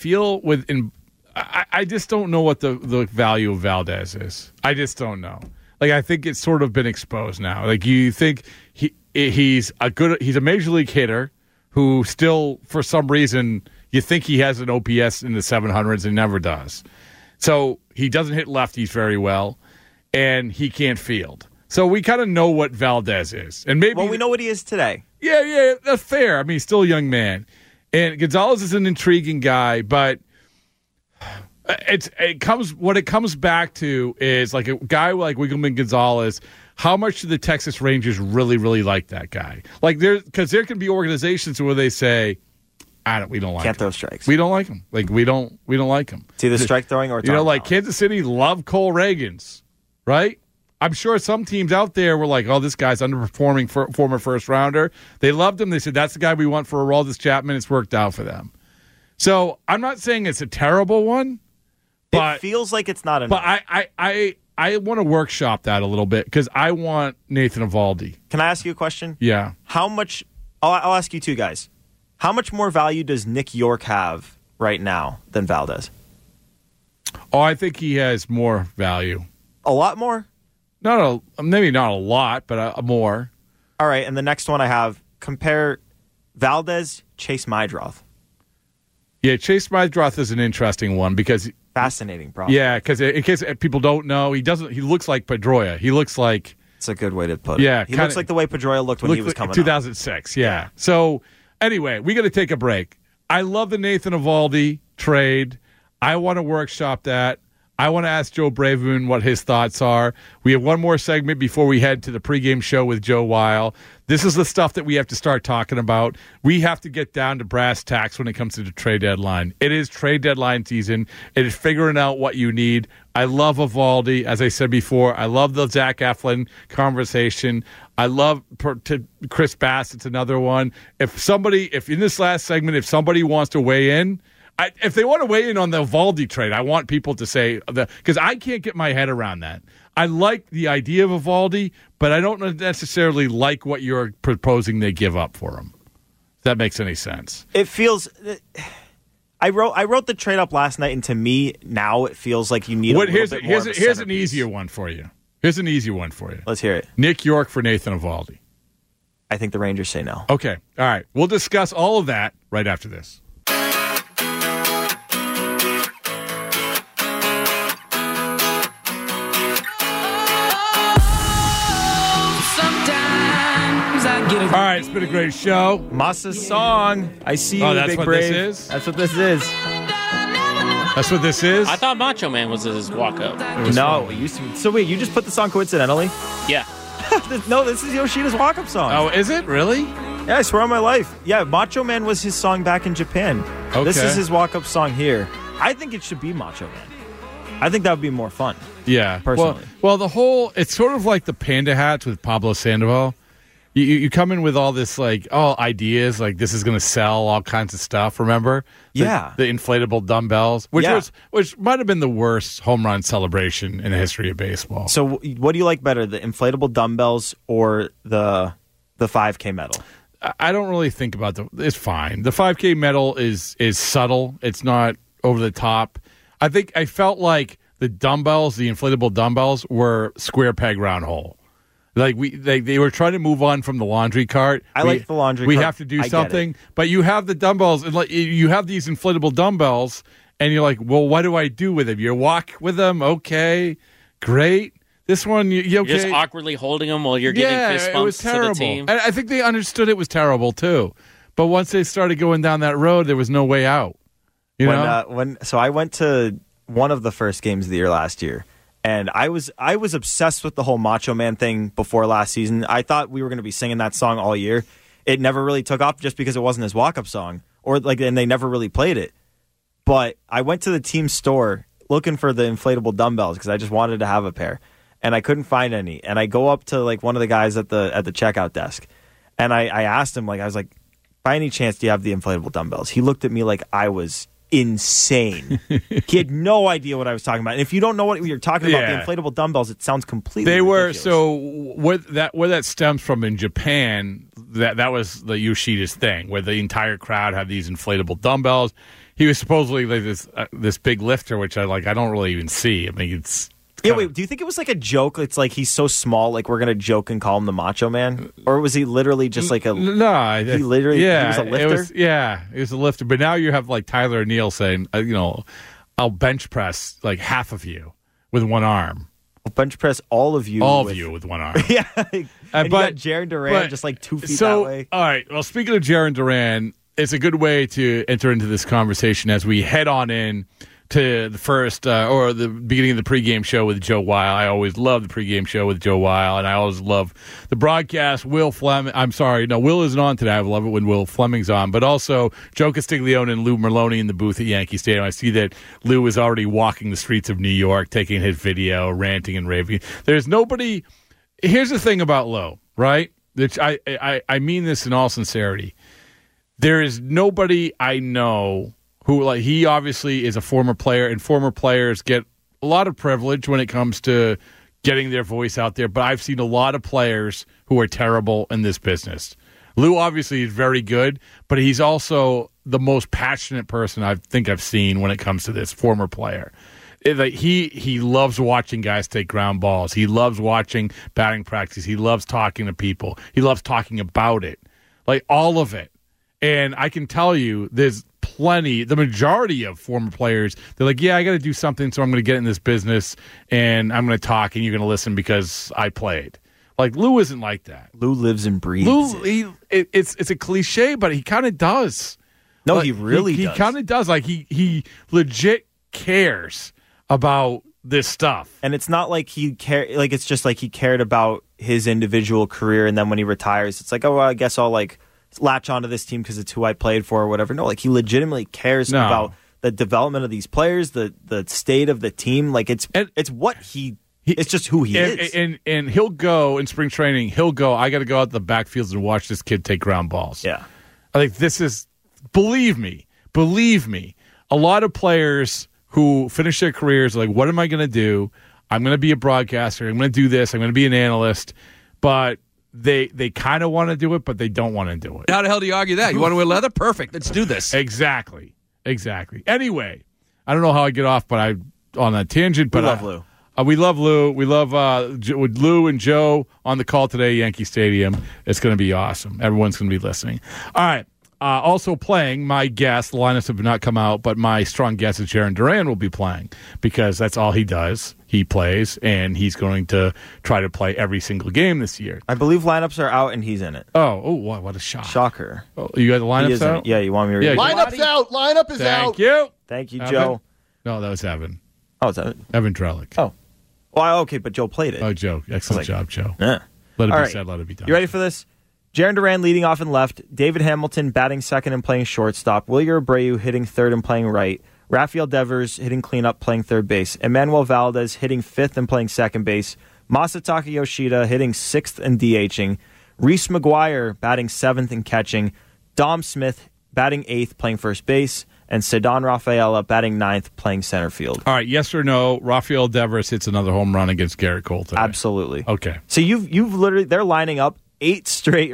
just don't know what the value of Valdez is. I just don't know. Like, I think it's sort of been exposed now. Like, you think he's a major league hitter who still, for some reason, you think he has an OPS in the 700s and never does. So he doesn't hit lefties very well, and he can't field. So we kind of know what Valdez is. And maybe
we know what he is today.
Yeah, that's fair. I mean, he's still a young man. And Gonzalez is an intriguing guy, but what it comes back to is like a guy like Wiggleman Gonzalez. How much do the Texas Rangers really, really like that guy? Like, because there can be organizations where they say, we don't like him.
Can't throw strikes.
We don't like him. Like, we don't like him.
It's either strike throwing or
like Kansas City love Cole Reagans, right? I'm sure some teams out there were like, oh, this guy's underperforming former first rounder. They loved him. They said, that's the guy we want for Aroldis Chapman. It's worked out for them. So I'm not saying it's a terrible one, but
it feels like it's not enough.
But I want to workshop that a little bit because I want Nathan Eovaldi.
Can I ask you a question?
Yeah.
How much? I'll ask you two guys. How much more value does Nick York have right now than Valdez?
Oh, I think he has more value.
A lot more?
Maybe not a lot, but more.
All right, and the next one I have, compare Valdez, Chase Meidroth.
Yeah, Chase Meidroth is an interesting one because...
Fascinating, probably.
Yeah, because in case people don't know, he looks like Pedroia. He looks like...
It's a good way to put it.
Yeah.
He looks like the way Pedroia looked when he was coming
2006, yeah. So, anyway, we got to take a break. I love the Nathan Eovaldi trade. I want to workshop that. I want to ask Joe Braverman what his thoughts are. We have one more segment before we head to the pregame show with Joe Weil. This is the stuff that we have to start talking about. We have to get down to brass tacks when it comes to the trade deadline. It is trade deadline season. It is figuring out what you need. I love Eovaldi, as I said before. I love the Zach Eflin conversation. I love Chris Bassett's another one. If in this last segment, if somebody wants to weigh in, if they want to weigh in on the Eovaldi trade, I want people to say because I can't get my head around that. I like the idea of Eovaldi, but I don't necessarily like what you're proposing they give up for him. If that makes any sense.
It feels. I wrote the trade up last night, and to me now it feels like you need a little bit more of a
Here's an easier one for you. Here's an easy one for you.
Let's hear it.
Nick York for Nathan Eovaldi.
I think the Rangers say no.
Okay, all right. We'll discuss all of that right after this. All right, it's been a great show.
Massa's song. I see you,
that's
Big
what
Brave.
This is?
That's what this is.
That's what this is?
I thought Macho Man was his walk-up.
No, it used to be. So wait, you just put the song coincidentally?
Yeah.
No, this is Yoshida's walk-up song.
Oh, is it? Really?
Yeah, I swear on my life. Yeah, Macho Man was his song back in Japan.
Okay.
This is his walk-up song here. I think it should be Macho Man. I think that would be more fun.
Yeah.
Personally.
Well, it's sort of like the Panda Hats with Pablo Sandoval. You come in with all this ideas like this is going to sell all kinds of stuff. Remember? The inflatable dumbbells, which might have been the worst home run celebration in the history of baseball.
So, what do you like better, the inflatable dumbbells or the 5K medal?
I don't really think about it's fine. The 5K medal is subtle. It's not over the top. I felt like the dumbbells, the inflatable dumbbells, were square peg round hole. Like they were trying to move on from the laundry cart.
I like the laundry
cart. We
cart.
have to do something. But you have the dumbbells, and you have these inflatable dumbbells, and you're like, well, what do I do with them? You walk with them? Okay, great. This one, you okay?
You're just awkwardly holding them while you're giving fist bumps
it was terrible.
to the team.
And I think they understood it was terrible, too. But once they started going down that road, there was no way out.
So I went to one of the first games of the year last year. And I was obsessed with the whole Macho Man thing before last season. I thought we were going to be singing that song all year. It never really took off just because it wasn't his walk-up song, and they never really played it. But I went to the team store looking for the inflatable dumbbells because I just wanted to have a pair, and I couldn't find any. And I go up to one of the guys at the checkout desk, and I asked him I was like, by any chance, do you have the inflatable dumbbells? He looked at me like I was insane. He had no idea what I was talking about. And if you don't know what you're talking about, the inflatable dumbbells, it sounds completely ridiculous.
So where that stems from in Japan, that was the Yoshida's thing, where the entire crowd had these inflatable dumbbells. He was supposedly like this big lifter, which I don't really even see. I mean,
Yeah, wait, do you think it was like a joke? It's like he's so small, like we're going to joke and call him the Macho Man? Or was he literally just like a...
No.
He literally he was a lifter?
He was a lifter. But now you have like Tyler O'Neill saying, I'll bench press like half of you with one arm.
I'll bench press all of you.
All of you with one arm.
Yeah. And you got Jarren Duran just like 2 feet that way.
All right. Well, speaking of Jarren Duran, it's a good way to enter into this conversation as we head on in to the first or the beginning of the pregame show with Joe Weil. I always love the pregame show with Joe Weil, and I always love the broadcast. Will isn't on today. I love it when Will Fleming's on, but also Joe Castiglione and Lou Merloni in the booth at Yankee Stadium. I see that Lou is already walking the streets of New York, taking his video, ranting and raving. There's nobody. Here's the thing about Lou, right? I mean this in all sincerity. There is nobody I know who, like, he obviously is a former player, and former players get a lot of privilege when it comes to getting their voice out there. But I've seen a lot of players who are terrible in this business. Lou obviously is very good, but he's also the most passionate person I think I've seen when it comes to this, former player. He loves watching guys take ground balls. He loves watching batting practice. He loves talking to people. He loves talking about it, like all of it. And I can tell you there's the majority of former players, they're like, yeah, I got to do something, so I'm going to get in this business, and I'm going to talk, and you're going to listen because I played. Like, Lou isn't like that.
Lou lives and breathes.
Lou, it's a cliche, but he kind of does.
No,
like,
he really does.
He kind of does. Like, he legit cares about this stuff.
And it's not like it's just like he cared about his individual career, and then when he retires, it's like, oh, well, I guess I'll, like, latch onto this team because it's who I played for or whatever. No, like, he legitimately cares about the development of these players, the state of the team. Like, it's what it's just who he is.
And he'll go in spring training, I got to go out the backfields and watch this kid take ground balls.
Yeah.
Like, this is, believe me, a lot of players who finish their careers are like, what am I going to do? I'm going to be a broadcaster. I'm going to do this. I'm going to be an analyst. But they kind of want to do it, but they don't want to do it.
How the hell do you argue that? You want to wear leather? Perfect. Let's do this.
Exactly. Anyway, I don't know how I get off, but on that tangent. But
we love Lou.
We love Lou. We love with Lou and Joe on the call today, Yankee Stadium. It's going to be awesome. Everyone's going to be listening. All right. Also playing, my guess, the lineups have not come out, but my strong guess is Jarren Duran will be playing because that's all he does. He plays, and he's going to try to play every single game this year.
I believe lineups are out, and he's in it.
Oh, what a shock.
Shocker.
Oh, you got the lineups out?
Yeah, you want me to read it?
Lineups out. Lineup is out.
Thank you.
Thank you,
Evan?
Joe.
No, that was Evan.
Oh, it's Evan?
Evan Drellick.
Oh. Well, okay, but Joe played it.
Oh, Joe. Excellent job, Joe.
Yeah.
Let it be said, let it be done.
You ready for this? Jarren Duran leading off in left, David Hamilton batting second and playing shortstop, Wilyer Abreu hitting third and playing right, Rafael Devers hitting cleanup playing third base, Emmanuel Valdez hitting fifth and playing second base, Masataka Yoshida hitting sixth and DHing, Reese McGuire batting seventh and catching, Dom Smith batting eighth playing first base, and Cedon Rafaela batting ninth playing center field.
All right, yes or no, Rafael Devers hits another home run against Garrett Cole today?
Absolutely.
Okay.
So you've literally, they're lining up 8 straight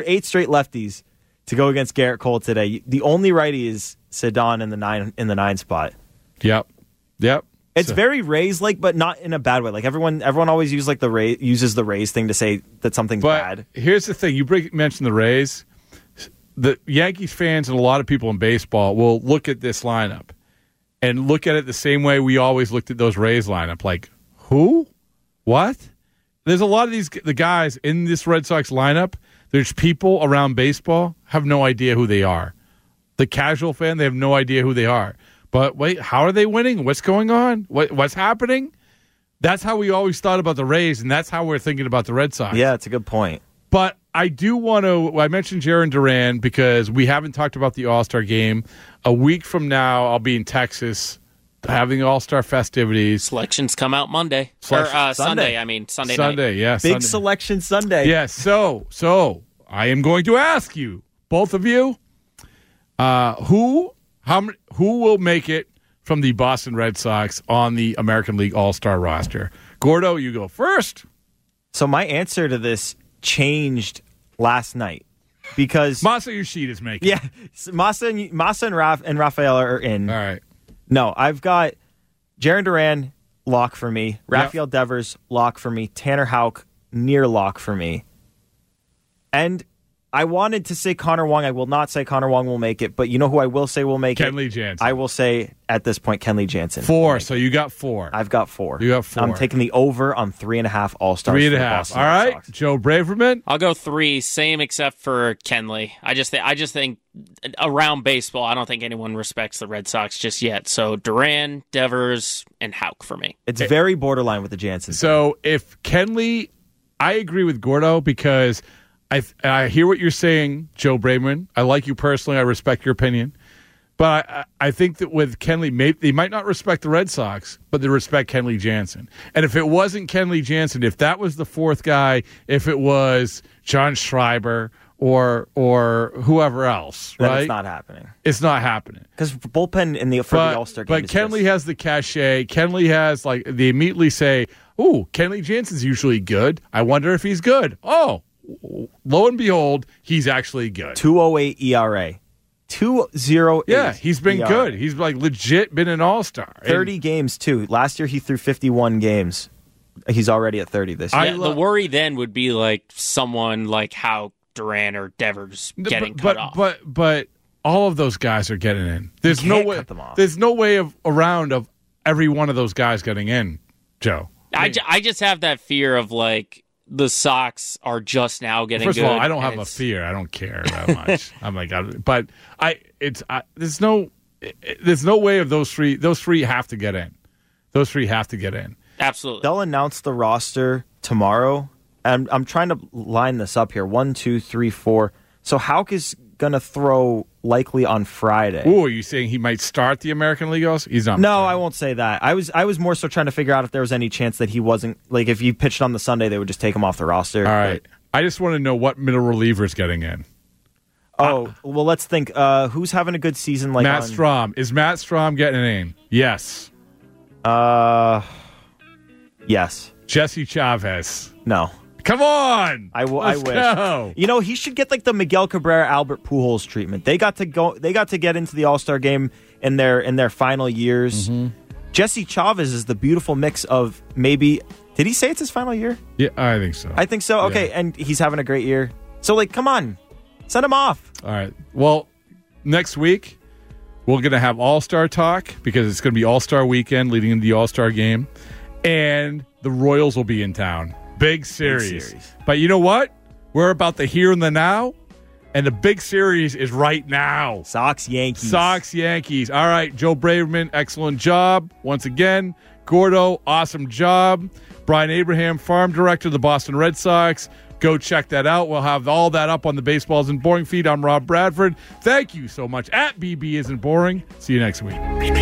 lefties to go against Garrett Cole today. The only righty is Cedon in the 9 spot.
Yep.
It's very Rays like, but not in a bad way. Like everyone always uses the Rays thing to say that something's bad.
Here's the thing: you mentioned the Rays. The Yankees fans and a lot of people in baseball will look at this lineup and look at it the same way we always looked at those Rays lineup. Like, who? What? There's a lot of the guys in this Red Sox lineup. There's people around baseball have no idea who they are. The casual fan, they have no idea who they are. But wait, how are they winning? What's going on? What's happening? That's how we always thought about the Rays, and that's how we're thinking about the Red Sox.
Yeah, it's a good point.
But I do want to – I mentioned Jarren Duran because we haven't talked about the All-Star game. A week from now, I'll be in Texas having All-Star festivities.
Selections come out Monday. Sunday night.
Sunday night. Yeah.
Big
Sunday.
selection Sunday.
Yeah, so I am going to ask you, both of you, who will make it from the Boston Red Sox on the American League All-Star roster? Gordo, you go first.
So my answer to this changed last night because
Masa Yoshida is making.
Yeah, Masa and Rafael are in.
All right.
No, I've got Jarren Duran, lock for me. Rafael Devers, lock for me. Tanner Houck, near lock for me. And I wanted to say Connor Wong. I will not say Connor Wong will make it, but you know who I will say will make it?
Kenley Jansen.
I will say at this point Kenley Jansen.
4, so you got 4.
I've got 4.
You got 4.
I'm taking the over on 3.5 All-Stars.
3.5. All right, Joe Braverman.
I'll go 3, same except for Kenley. I just think around baseball, I don't think anyone respects the Red Sox just yet. So Duran, Devers, and Houck for me.
It's very borderline with the Jansen.
So if Kenley, I agree with Gordo because I hear what you're saying, Joe Braverman. I like you personally. I respect your opinion. But I think that with Kenley, they might not respect the Red Sox, but they respect Kenley Jansen. And if it wasn't Kenley Jansen, if that was the 4th guy, if it was John Schreiber or whoever else,
then
right?
It's not happening.
It's not happening.
Because bullpen for the All-Star game.
But Kenley has the cachet. Kenley has, they immediately say, ooh, Kenley Jansen's usually good. I wonder if he's good. Oh, lo and behold, he's actually good.
2.08 ERA. 2.08.
Yeah, he's been
ERA.
good. He's legit been an all-star.
30 games, too. Last year he threw 51 games. He's already at 30 this year.
The worry then would be someone like Houck, Duran, or Devers getting cut off.
But all of those guys are getting in. There's
You
no
can't
way.
cut them off.
There's no way around every one of those guys getting in, Joe.
I just have that fear of the Sox are just now getting
First
good.
of all, I don't have a fear. I don't care that much. I'm but there's no way of those three. Those 3 have to get in. Those 3 have to get in.
Absolutely.
They'll announce the roster tomorrow. And I'm trying to line this up here. 1, 2, 3, 4. So Houck is going to throw likely on Friday.
Oh, are you saying he might start the American League also? He's not.
No, I won't say that. I was more so trying to figure out if there was any chance that he wasn't, if he pitched on the Sunday, they would just take him off the roster.
All right. I just want to know what middle reliever is getting in.
Well, let's think. Who's having a good season?
Matt Strahm. Is Matt Strahm getting in? Yes.
Yes.
Jesse Chavez.
No.
Come on!
I
Let's
wish.
Go.
He should get the Miguel Cabrera, Albert Pujols treatment. They got to go. They got to get into the All-Star game in their final years.
Mm-hmm.
Jesse Chavez is the beautiful mix of maybe. Did he say it's his final year?
Yeah, I think so.
I think so. Okay, and he's having a great year. So come on, send him off.
All right. Well, next week we're going to have All-Star talk because it's going to be All-Star weekend leading into the All-Star game, and the Royals will be in town. Big series. But you know what? We're about the here and the now, and the big series is right now.
Sox-Yankees.
Sox-Yankees. All right, Joe Braverman, excellent job. Once again, Gordo, awesome job. Brian Abraham, farm director of the Boston Red Sox. Go check that out. We'll have all that up on the Baseballs and Boring feed. I'm Rob Bradford. Thank you so much. At BB Isn't Boring. See you next week.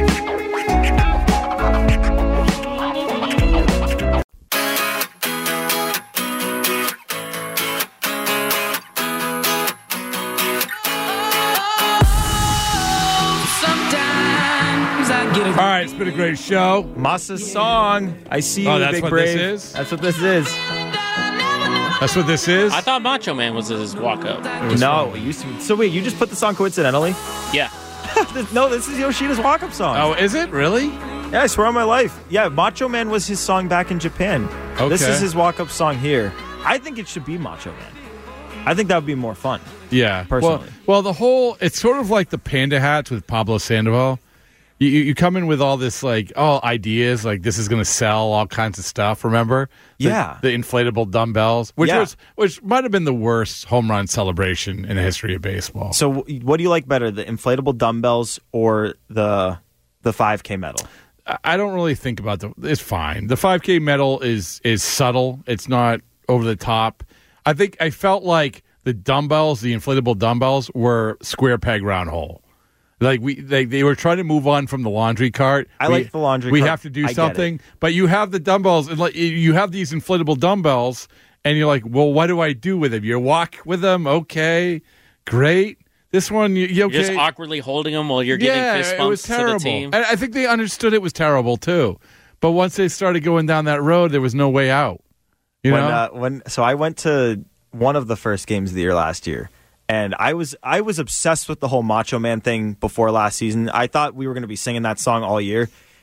All right, it's been a great show.
Masa's song. I see you,
that's
Big
what
Brave.
this is?
That's what this is.
That's what this is?
I thought Macho Man was his walk-up.
No, it used to be. So wait, you just put the song coincidentally?
Yeah.
No, this is Yoshida's walk-up song.
Oh, is it? Really?
Yeah, I swear on my life. Yeah, Macho Man was his song back in Japan.
Okay.
This is his walk-up song here. I think it should be Macho Man. I think that would be more fun.
Yeah.
Personally.
Well, it's sort of like the Panda Hats with Pablo Sandoval. You come in with all this ideas like this is going to sell all kinds of stuff. Remember? The inflatable dumbbells, which might have been the worst home run celebration in the history of baseball.
So, what do you like better, the inflatable dumbbells or the 5K medal?
I don't really think about it's fine. The 5K medal is subtle. It's not over the top. I felt like the dumbbells, the inflatable dumbbells, were square peg round hole. They were trying to move on from the laundry cart.
I like the laundry
cart. We
cart.
have to do something. But you have the dumbbells, and you have these inflatable dumbbells, and you're like, well, what do I do with them? You walk with them? Okay, great. This one, you okay?
You're just awkwardly holding them while you're giving fist bumps
it was terrible.
to the team.
And I think they understood it was terrible, too. But once they started going down that road, there was no way out. You know?
So I went to one of the first games of the year last year. And I was obsessed with the whole Macho Man thing before last season. I thought we were going to be singing that song all year.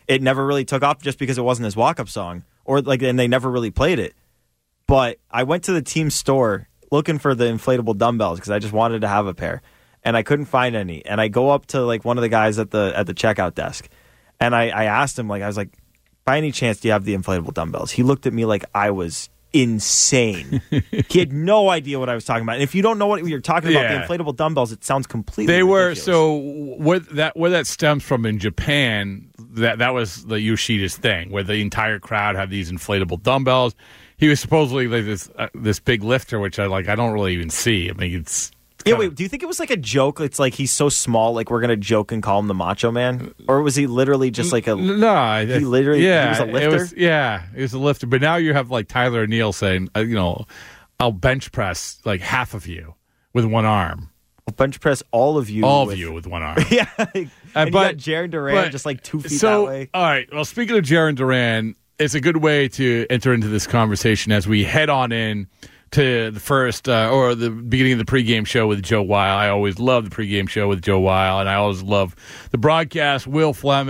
it never really took off just because it wasn't his walk-up song, and they never really played it. But I went to the team store looking for the inflatable dumbbells because I just wanted to have a pair, and I couldn't find any. And I go up to like one of the guys at the checkout desk, and I asked him, like, I was like, by any chance, do you have the inflatable dumbbells? He looked at me like I was insane. He had no idea what I was talking about. And if you don't know what you're talking about, the inflatable dumbbells, it sounds completely ridiculous.
So where that stems from in Japan, that was the Yoshida's thing, where the entire crowd had these inflatable dumbbells. He was supposedly like this big lifter, which I don't really even see. I mean, it's
wait, do you think it was like a joke? It's like he's so small, like we're gonna joke and call him the Macho Man, or was he literally just like a?
No,
he was a lifter.
It was a lifter. But now you have like Tyler O'Neill saying, I'll bench press like half of you with one arm.
I'll bench press all of you.
All of you with one arm.
Yeah, and you got Jaron Duran just like 2 feet that way.
All right. Well, speaking of Jaron Duran, it's a good way to enter into this conversation as we head on in to the first or the beginning of the pregame show with Joe Weil. I always love the pregame show with Joe Weil, and I always love the broadcast. Will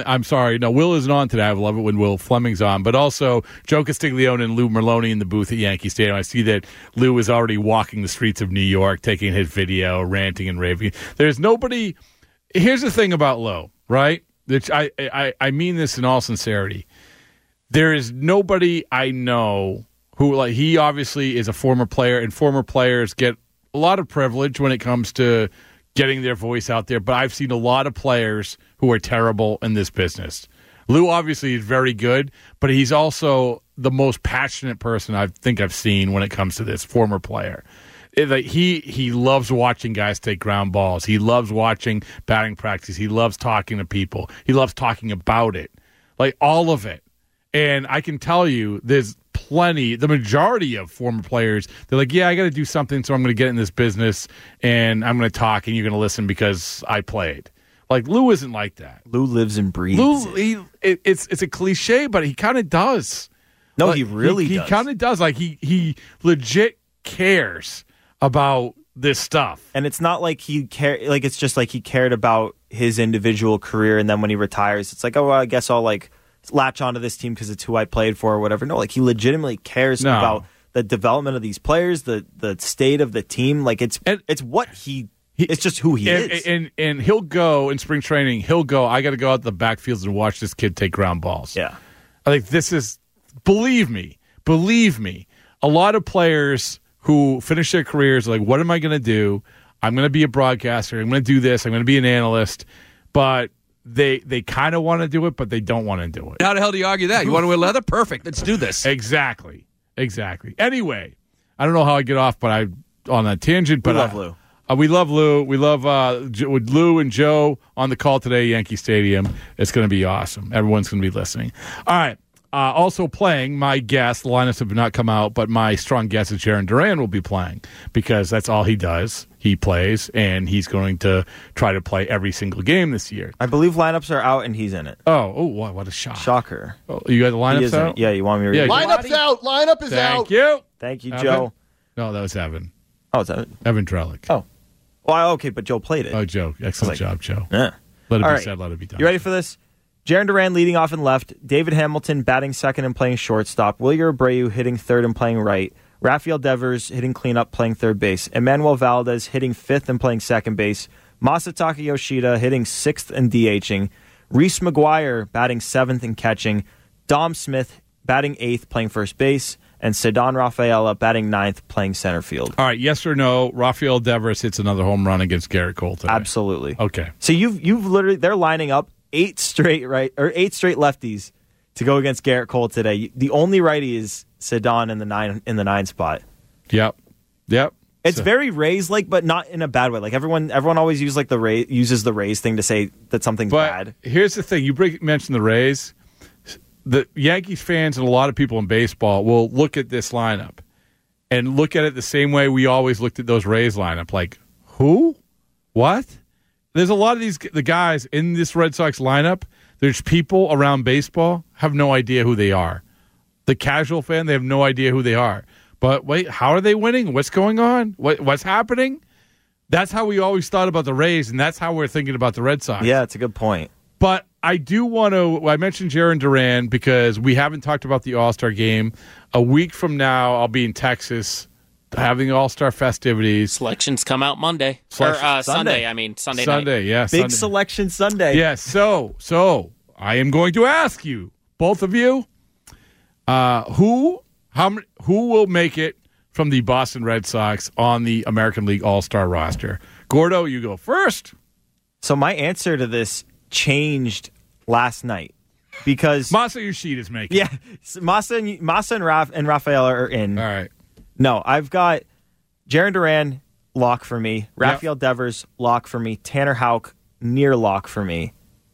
isn't on today. I love it when Will Fleming's on, but also Joe Castiglione and Lou Merlone in the booth at Yankee Stadium. I see that Lou is already walking the streets of New York, taking his video, ranting and raving. There's nobody. Here's the thing about Lou, right? Which I mean this in all sincerity. There is nobody I know who, like, he obviously is a former player, and former players get a lot of privilege when it comes to getting their voice out there, but I've seen a lot of players who are terrible in this business. Lou obviously is very good, but he's also the most passionate person I think I've seen when it comes to this, former player. He loves watching guys take ground balls. He loves watching batting practice. He loves talking to people. He loves talking about it, like all of it. And I can tell you there's the majority of former players, they're like, yeah, I got to do something, so I'm going to get in this business, and I'm going to talk, and you're going to listen because I played. Like, Lou isn't like that.
Lou lives and breathes.
It's a cliche, but he kind of does.
No,
like,
he really does.
He kind of does. Like, he legit cares about this stuff.
And it's not like it's just like he cared about his individual career, and then when he retires, it's like, oh, well, I guess I'll like latch onto this team because it's who I played for or whatever. No, like he legitimately cares about the development of these players, the state of the team. Like it's what it's just who he is.
And he'll go in spring training. I got to go out the backfields and watch this kid take ground balls.
Yeah,
I think this is, believe me, a lot of players who finish their careers are like, what am I going to do? I'm going to be a broadcaster. I'm going to do this. I'm going to be an analyst. But They kind of want to do it, but they don't want to do it.
How the hell do you argue that? You want to wear leather? Perfect. Let's do this.
Exactly. Anyway, I don't know how I get off, but on that tangent. But
we love Lou.
We love Lou. We love with Lou and Joe on the call today, Yankee Stadium. It's going to be awesome. Everyone's going to be listening. All right. Also playing, my guess, the lineups have not come out, but my strong guess is Jaron Duran will be playing because that's all he does. He plays, and he's going to try to play every single game this year.
I believe lineups are out, and he's in it.
Oh, what a shock.
Shocker.
Oh, you got the lineups out?
Yeah, you want me to read it?
Lineups out. Lineup is out.
Thank you,
Evan?
Joe.
No, that was Evan.
Oh, it's Evan?
Evan Drellick.
Oh. Well, okay, but Joe played it.
Oh, Joe. Excellent job, Joe.
Yeah.
Let it
all
be
right.
said, let it be done.
You ready for this? Jaron Duran leading off and left. David Hamilton batting second and playing shortstop. Wilyer Abreu hitting third and playing right. Rafael Devers hitting cleanup, playing third base. Emmanuel Valdez hitting fifth and playing second base. Masataka Yoshida hitting sixth and DHing. Reese McGuire batting seventh and catching. Dom Smith batting eighth, playing first base. And Cedon Rafaela batting ninth, playing center field.
All right, yes or no, Rafael Devers hits another home run against Garrett Cole today?
Absolutely.
Okay.
So you've literally, they're lining up 8 straight lefties to go against Garrett Cole today. The only righty is Cedon in the 9 spot.
Yep.
It's very Rays like, but not in a bad way. Like everyone always uses the Rays thing to say that something's bad.
Here's the thing: you mentioned the Rays. The Yankees fans and a lot of people in baseball will look at this lineup and look at it the same way we always looked at those Rays lineup. Like, who? What? There's a lot of the guys in this Red Sox lineup. There's people around baseball have no idea who they are. The casual fan, they have no idea who they are. But wait, how are they winning? What's going on? What's happening? That's how we always thought about the Rays, and that's how we're thinking about the Red Sox.
Yeah, it's a good point.
But I do want to. I mentioned Jarren Duran because we haven't talked about the All-Star game. A week from now, I'll be in Texas having All-Star festivities.
Selections come out Monday. Sunday. I mean, Sunday night.
Yeah.
Big selection Sunday.
Yeah, so I am going to ask you, both of you, who will make it from the Boston Red Sox on the American League All-Star roster? Gordo, you go first.
So my answer to this changed last night because
Masa Yoshida is making.
Yeah, Masa and Rafael are in.
All right.
No, I've got Jarren Duran lock for me, Rafael Devers lock for me, Tanner Houck near lock for me,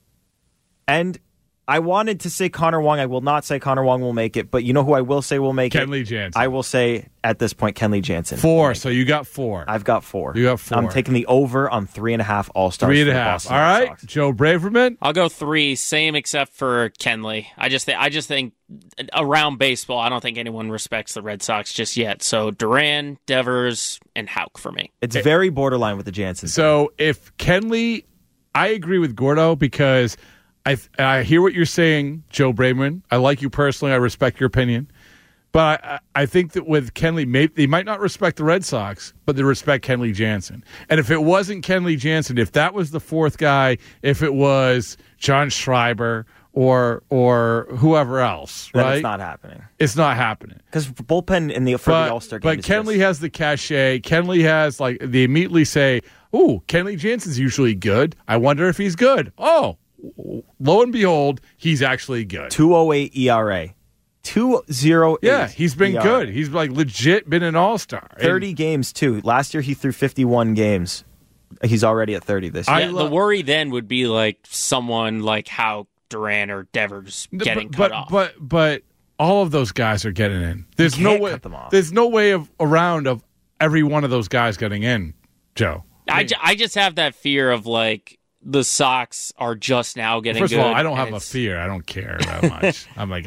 and I wanted to say Connor Wong. I will not say Connor Wong will make it, but you know who I will say will make
Kenley Jansen.
I will say at this point Kenley Jansen.
4. So you got 4.
I've got 4.
You got 4.
I'm taking the over on 3.5 All-Stars.
3.5. All right, Joe Braverman.
I'll go 3. Same except for Kenley. I just think around baseball, I don't think anyone respects the Red Sox just yet. So Duran, Devers, and Houck for me.
It's very borderline with the Jansen.
So if Kenley, I agree with Gordo because I hear what you're saying, Joe Braverman. I like you personally. I respect your opinion. But I think that with Kenley, they might not respect the Red Sox, but they respect Kenley Jansen. And if it wasn't Kenley Jansen, if that was the 4th guy, if it was John Schreiber or whoever else,
then
right?
It's not happening.
It's not happening.
Because bullpen for the All-Star game.
But Kenley has the cachet. Kenley has, they immediately say, ooh, Kenley Jansen's usually good. I wonder if he's good. Oh, lo and behold, he's actually good.
2.08 ERA. 2.08.
Yeah, he's been
ERA.
good. He's legit been an all-star.
30 games, too. Last year he threw 51 games. He's already at 30 this year.
The worry then would be someone like Houck, Duran, or Devers getting cut off.
But all of those guys are getting in. There's no way.
Cut them off.
There's no way around every one of those guys getting in, Joe.
I just have that fear of the Sox are just now getting
First
good.
of all, I don't have a fear. I don't care that much.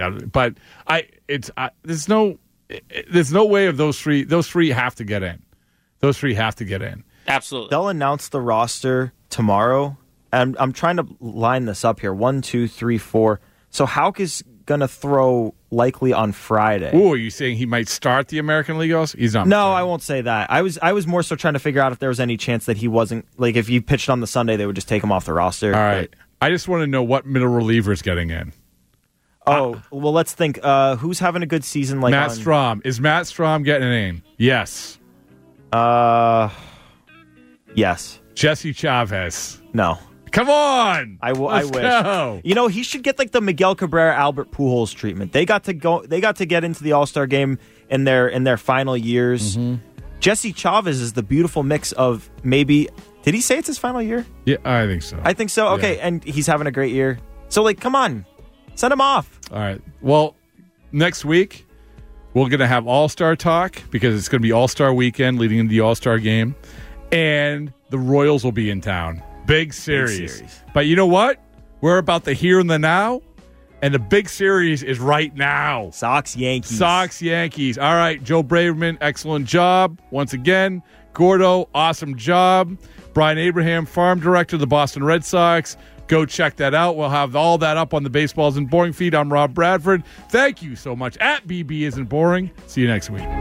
There's no way of those three. Those three have to get in. Those three have to get in.
Absolutely.
They'll announce the roster tomorrow. And I'm trying to line this up here. 1, 2, 3, 4. So Houck is going to throw likely on Friday.
Ooh, are you saying he might start the American League? He's not.
No, I won't say that. I was more so trying to figure out if there was any chance that he wasn't, if he pitched on the Sunday, they would just take him off the roster.
All right. I just want to know what middle reliever is getting in.
Oh, well, let's think. Who's having a good season?
Matt Strahm. Is Matt Strahm getting in? Yes.
Yes.
Jesse Chavez.
No.
Come on!
I wish.
Go.
He should get the Miguel Cabrera, Albert Pujols treatment. They got to get into the All-Star game in their final years.
Mm-hmm.
Jesse Chavez is the beautiful mix of maybe. Did he say it's his final year?
Yeah, I think so.
I think so. Okay,
yeah.
And he's having a great year. So come on, send him off.
All right. Well, next week we're gonna have All-Star talk because it's gonna be All-Star weekend leading into the All-Star game, and the Royals will be in town. Big series. But you know what? We're about the here and the now, and the big series is right now.
Sox-Yankees.
Sox-Yankees. All right, Joe Braverman, excellent job. Once again, Gordo, awesome job. Brian Abraham, farm director of the Boston Red Sox. Go check that out. We'll have all that up on the Baseballs and Boring feed. I'm Rob Bradford. Thank you so much. At BB Isn't Boring. See you next week.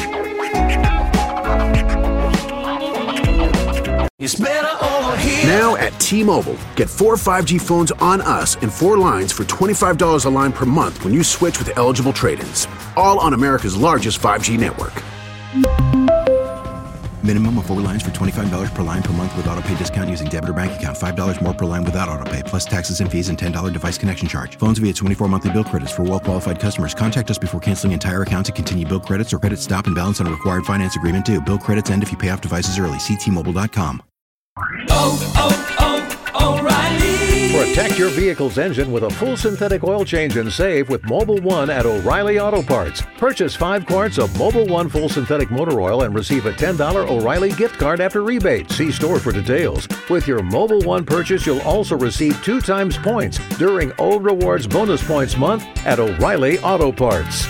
It's better over here. Now at T-Mobile, get 4 5G phones on us and 4 lines for $25 a line per month when you switch with eligible trade-ins. All on America's largest 5G network.
Minimum of 4 lines for $25 per line per month with autopay discount using debit or bank account. $5 more per line without autopay, plus taxes and fees and $10 device connection charge. Phones via 24 monthly bill credits for well-qualified customers. Contact us before canceling entire account to continue bill credits or credit stop and balance on a required finance agreement due. Bill credits end if you pay off devices early. See T-Mobile.com.
O'Reilly. Protect your vehicle's engine with a full synthetic oil change and save with Mobil 1 at O'Reilly Auto Parts. Purchase 5 quarts of Mobil 1 full synthetic motor oil and receive a $10 O'Reilly gift card after rebate. See store for details. With your Mobil 1 purchase, you'll also receive 2 times points during O Rewards Bonus Points Month at O'Reilly Auto Parts.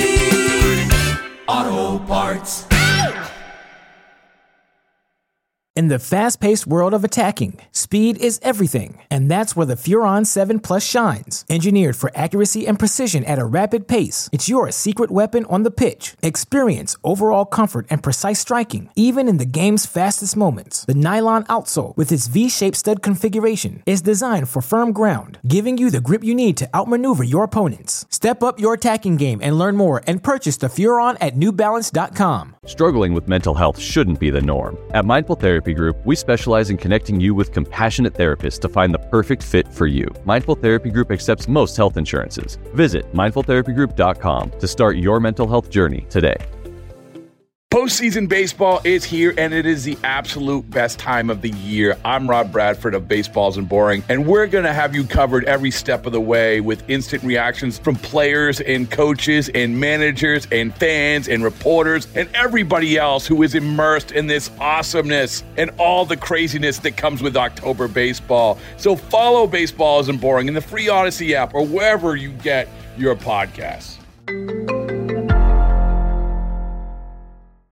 O'Reilly Auto Parts. In the fast-paced world of attacking, speed is everything, and that's where the Furon 7 Plus shines. Engineered for accuracy and precision at a rapid pace, it's your secret weapon on the pitch. Experience overall comfort and precise striking, even in the game's fastest moments. The nylon outsole, with its V-shaped stud configuration, is designed for firm ground, giving you the grip you need to outmaneuver your opponents. Step up your attacking game and learn more and purchase the Furon at NewBalance.com.
Struggling with mental health shouldn't be the norm. At Mindful Therapy Group, we specialize in connecting you with compassionate therapists to find the perfect fit for you. Mindful Therapy Group accepts most health insurances. Visit mindfultherapygroup.com to start your mental health journey today.
Postseason baseball is here, and it is the absolute best time of the year. I'm Rob Bradford of Baseballs and Boring, and we're going to have you covered every step of the way with instant reactions from players and coaches and managers and fans and reporters and everybody else who is immersed in this awesomeness and all the craziness that comes with October baseball. So follow Baseballs and Boring in the free Odyssey app or wherever you get your podcasts.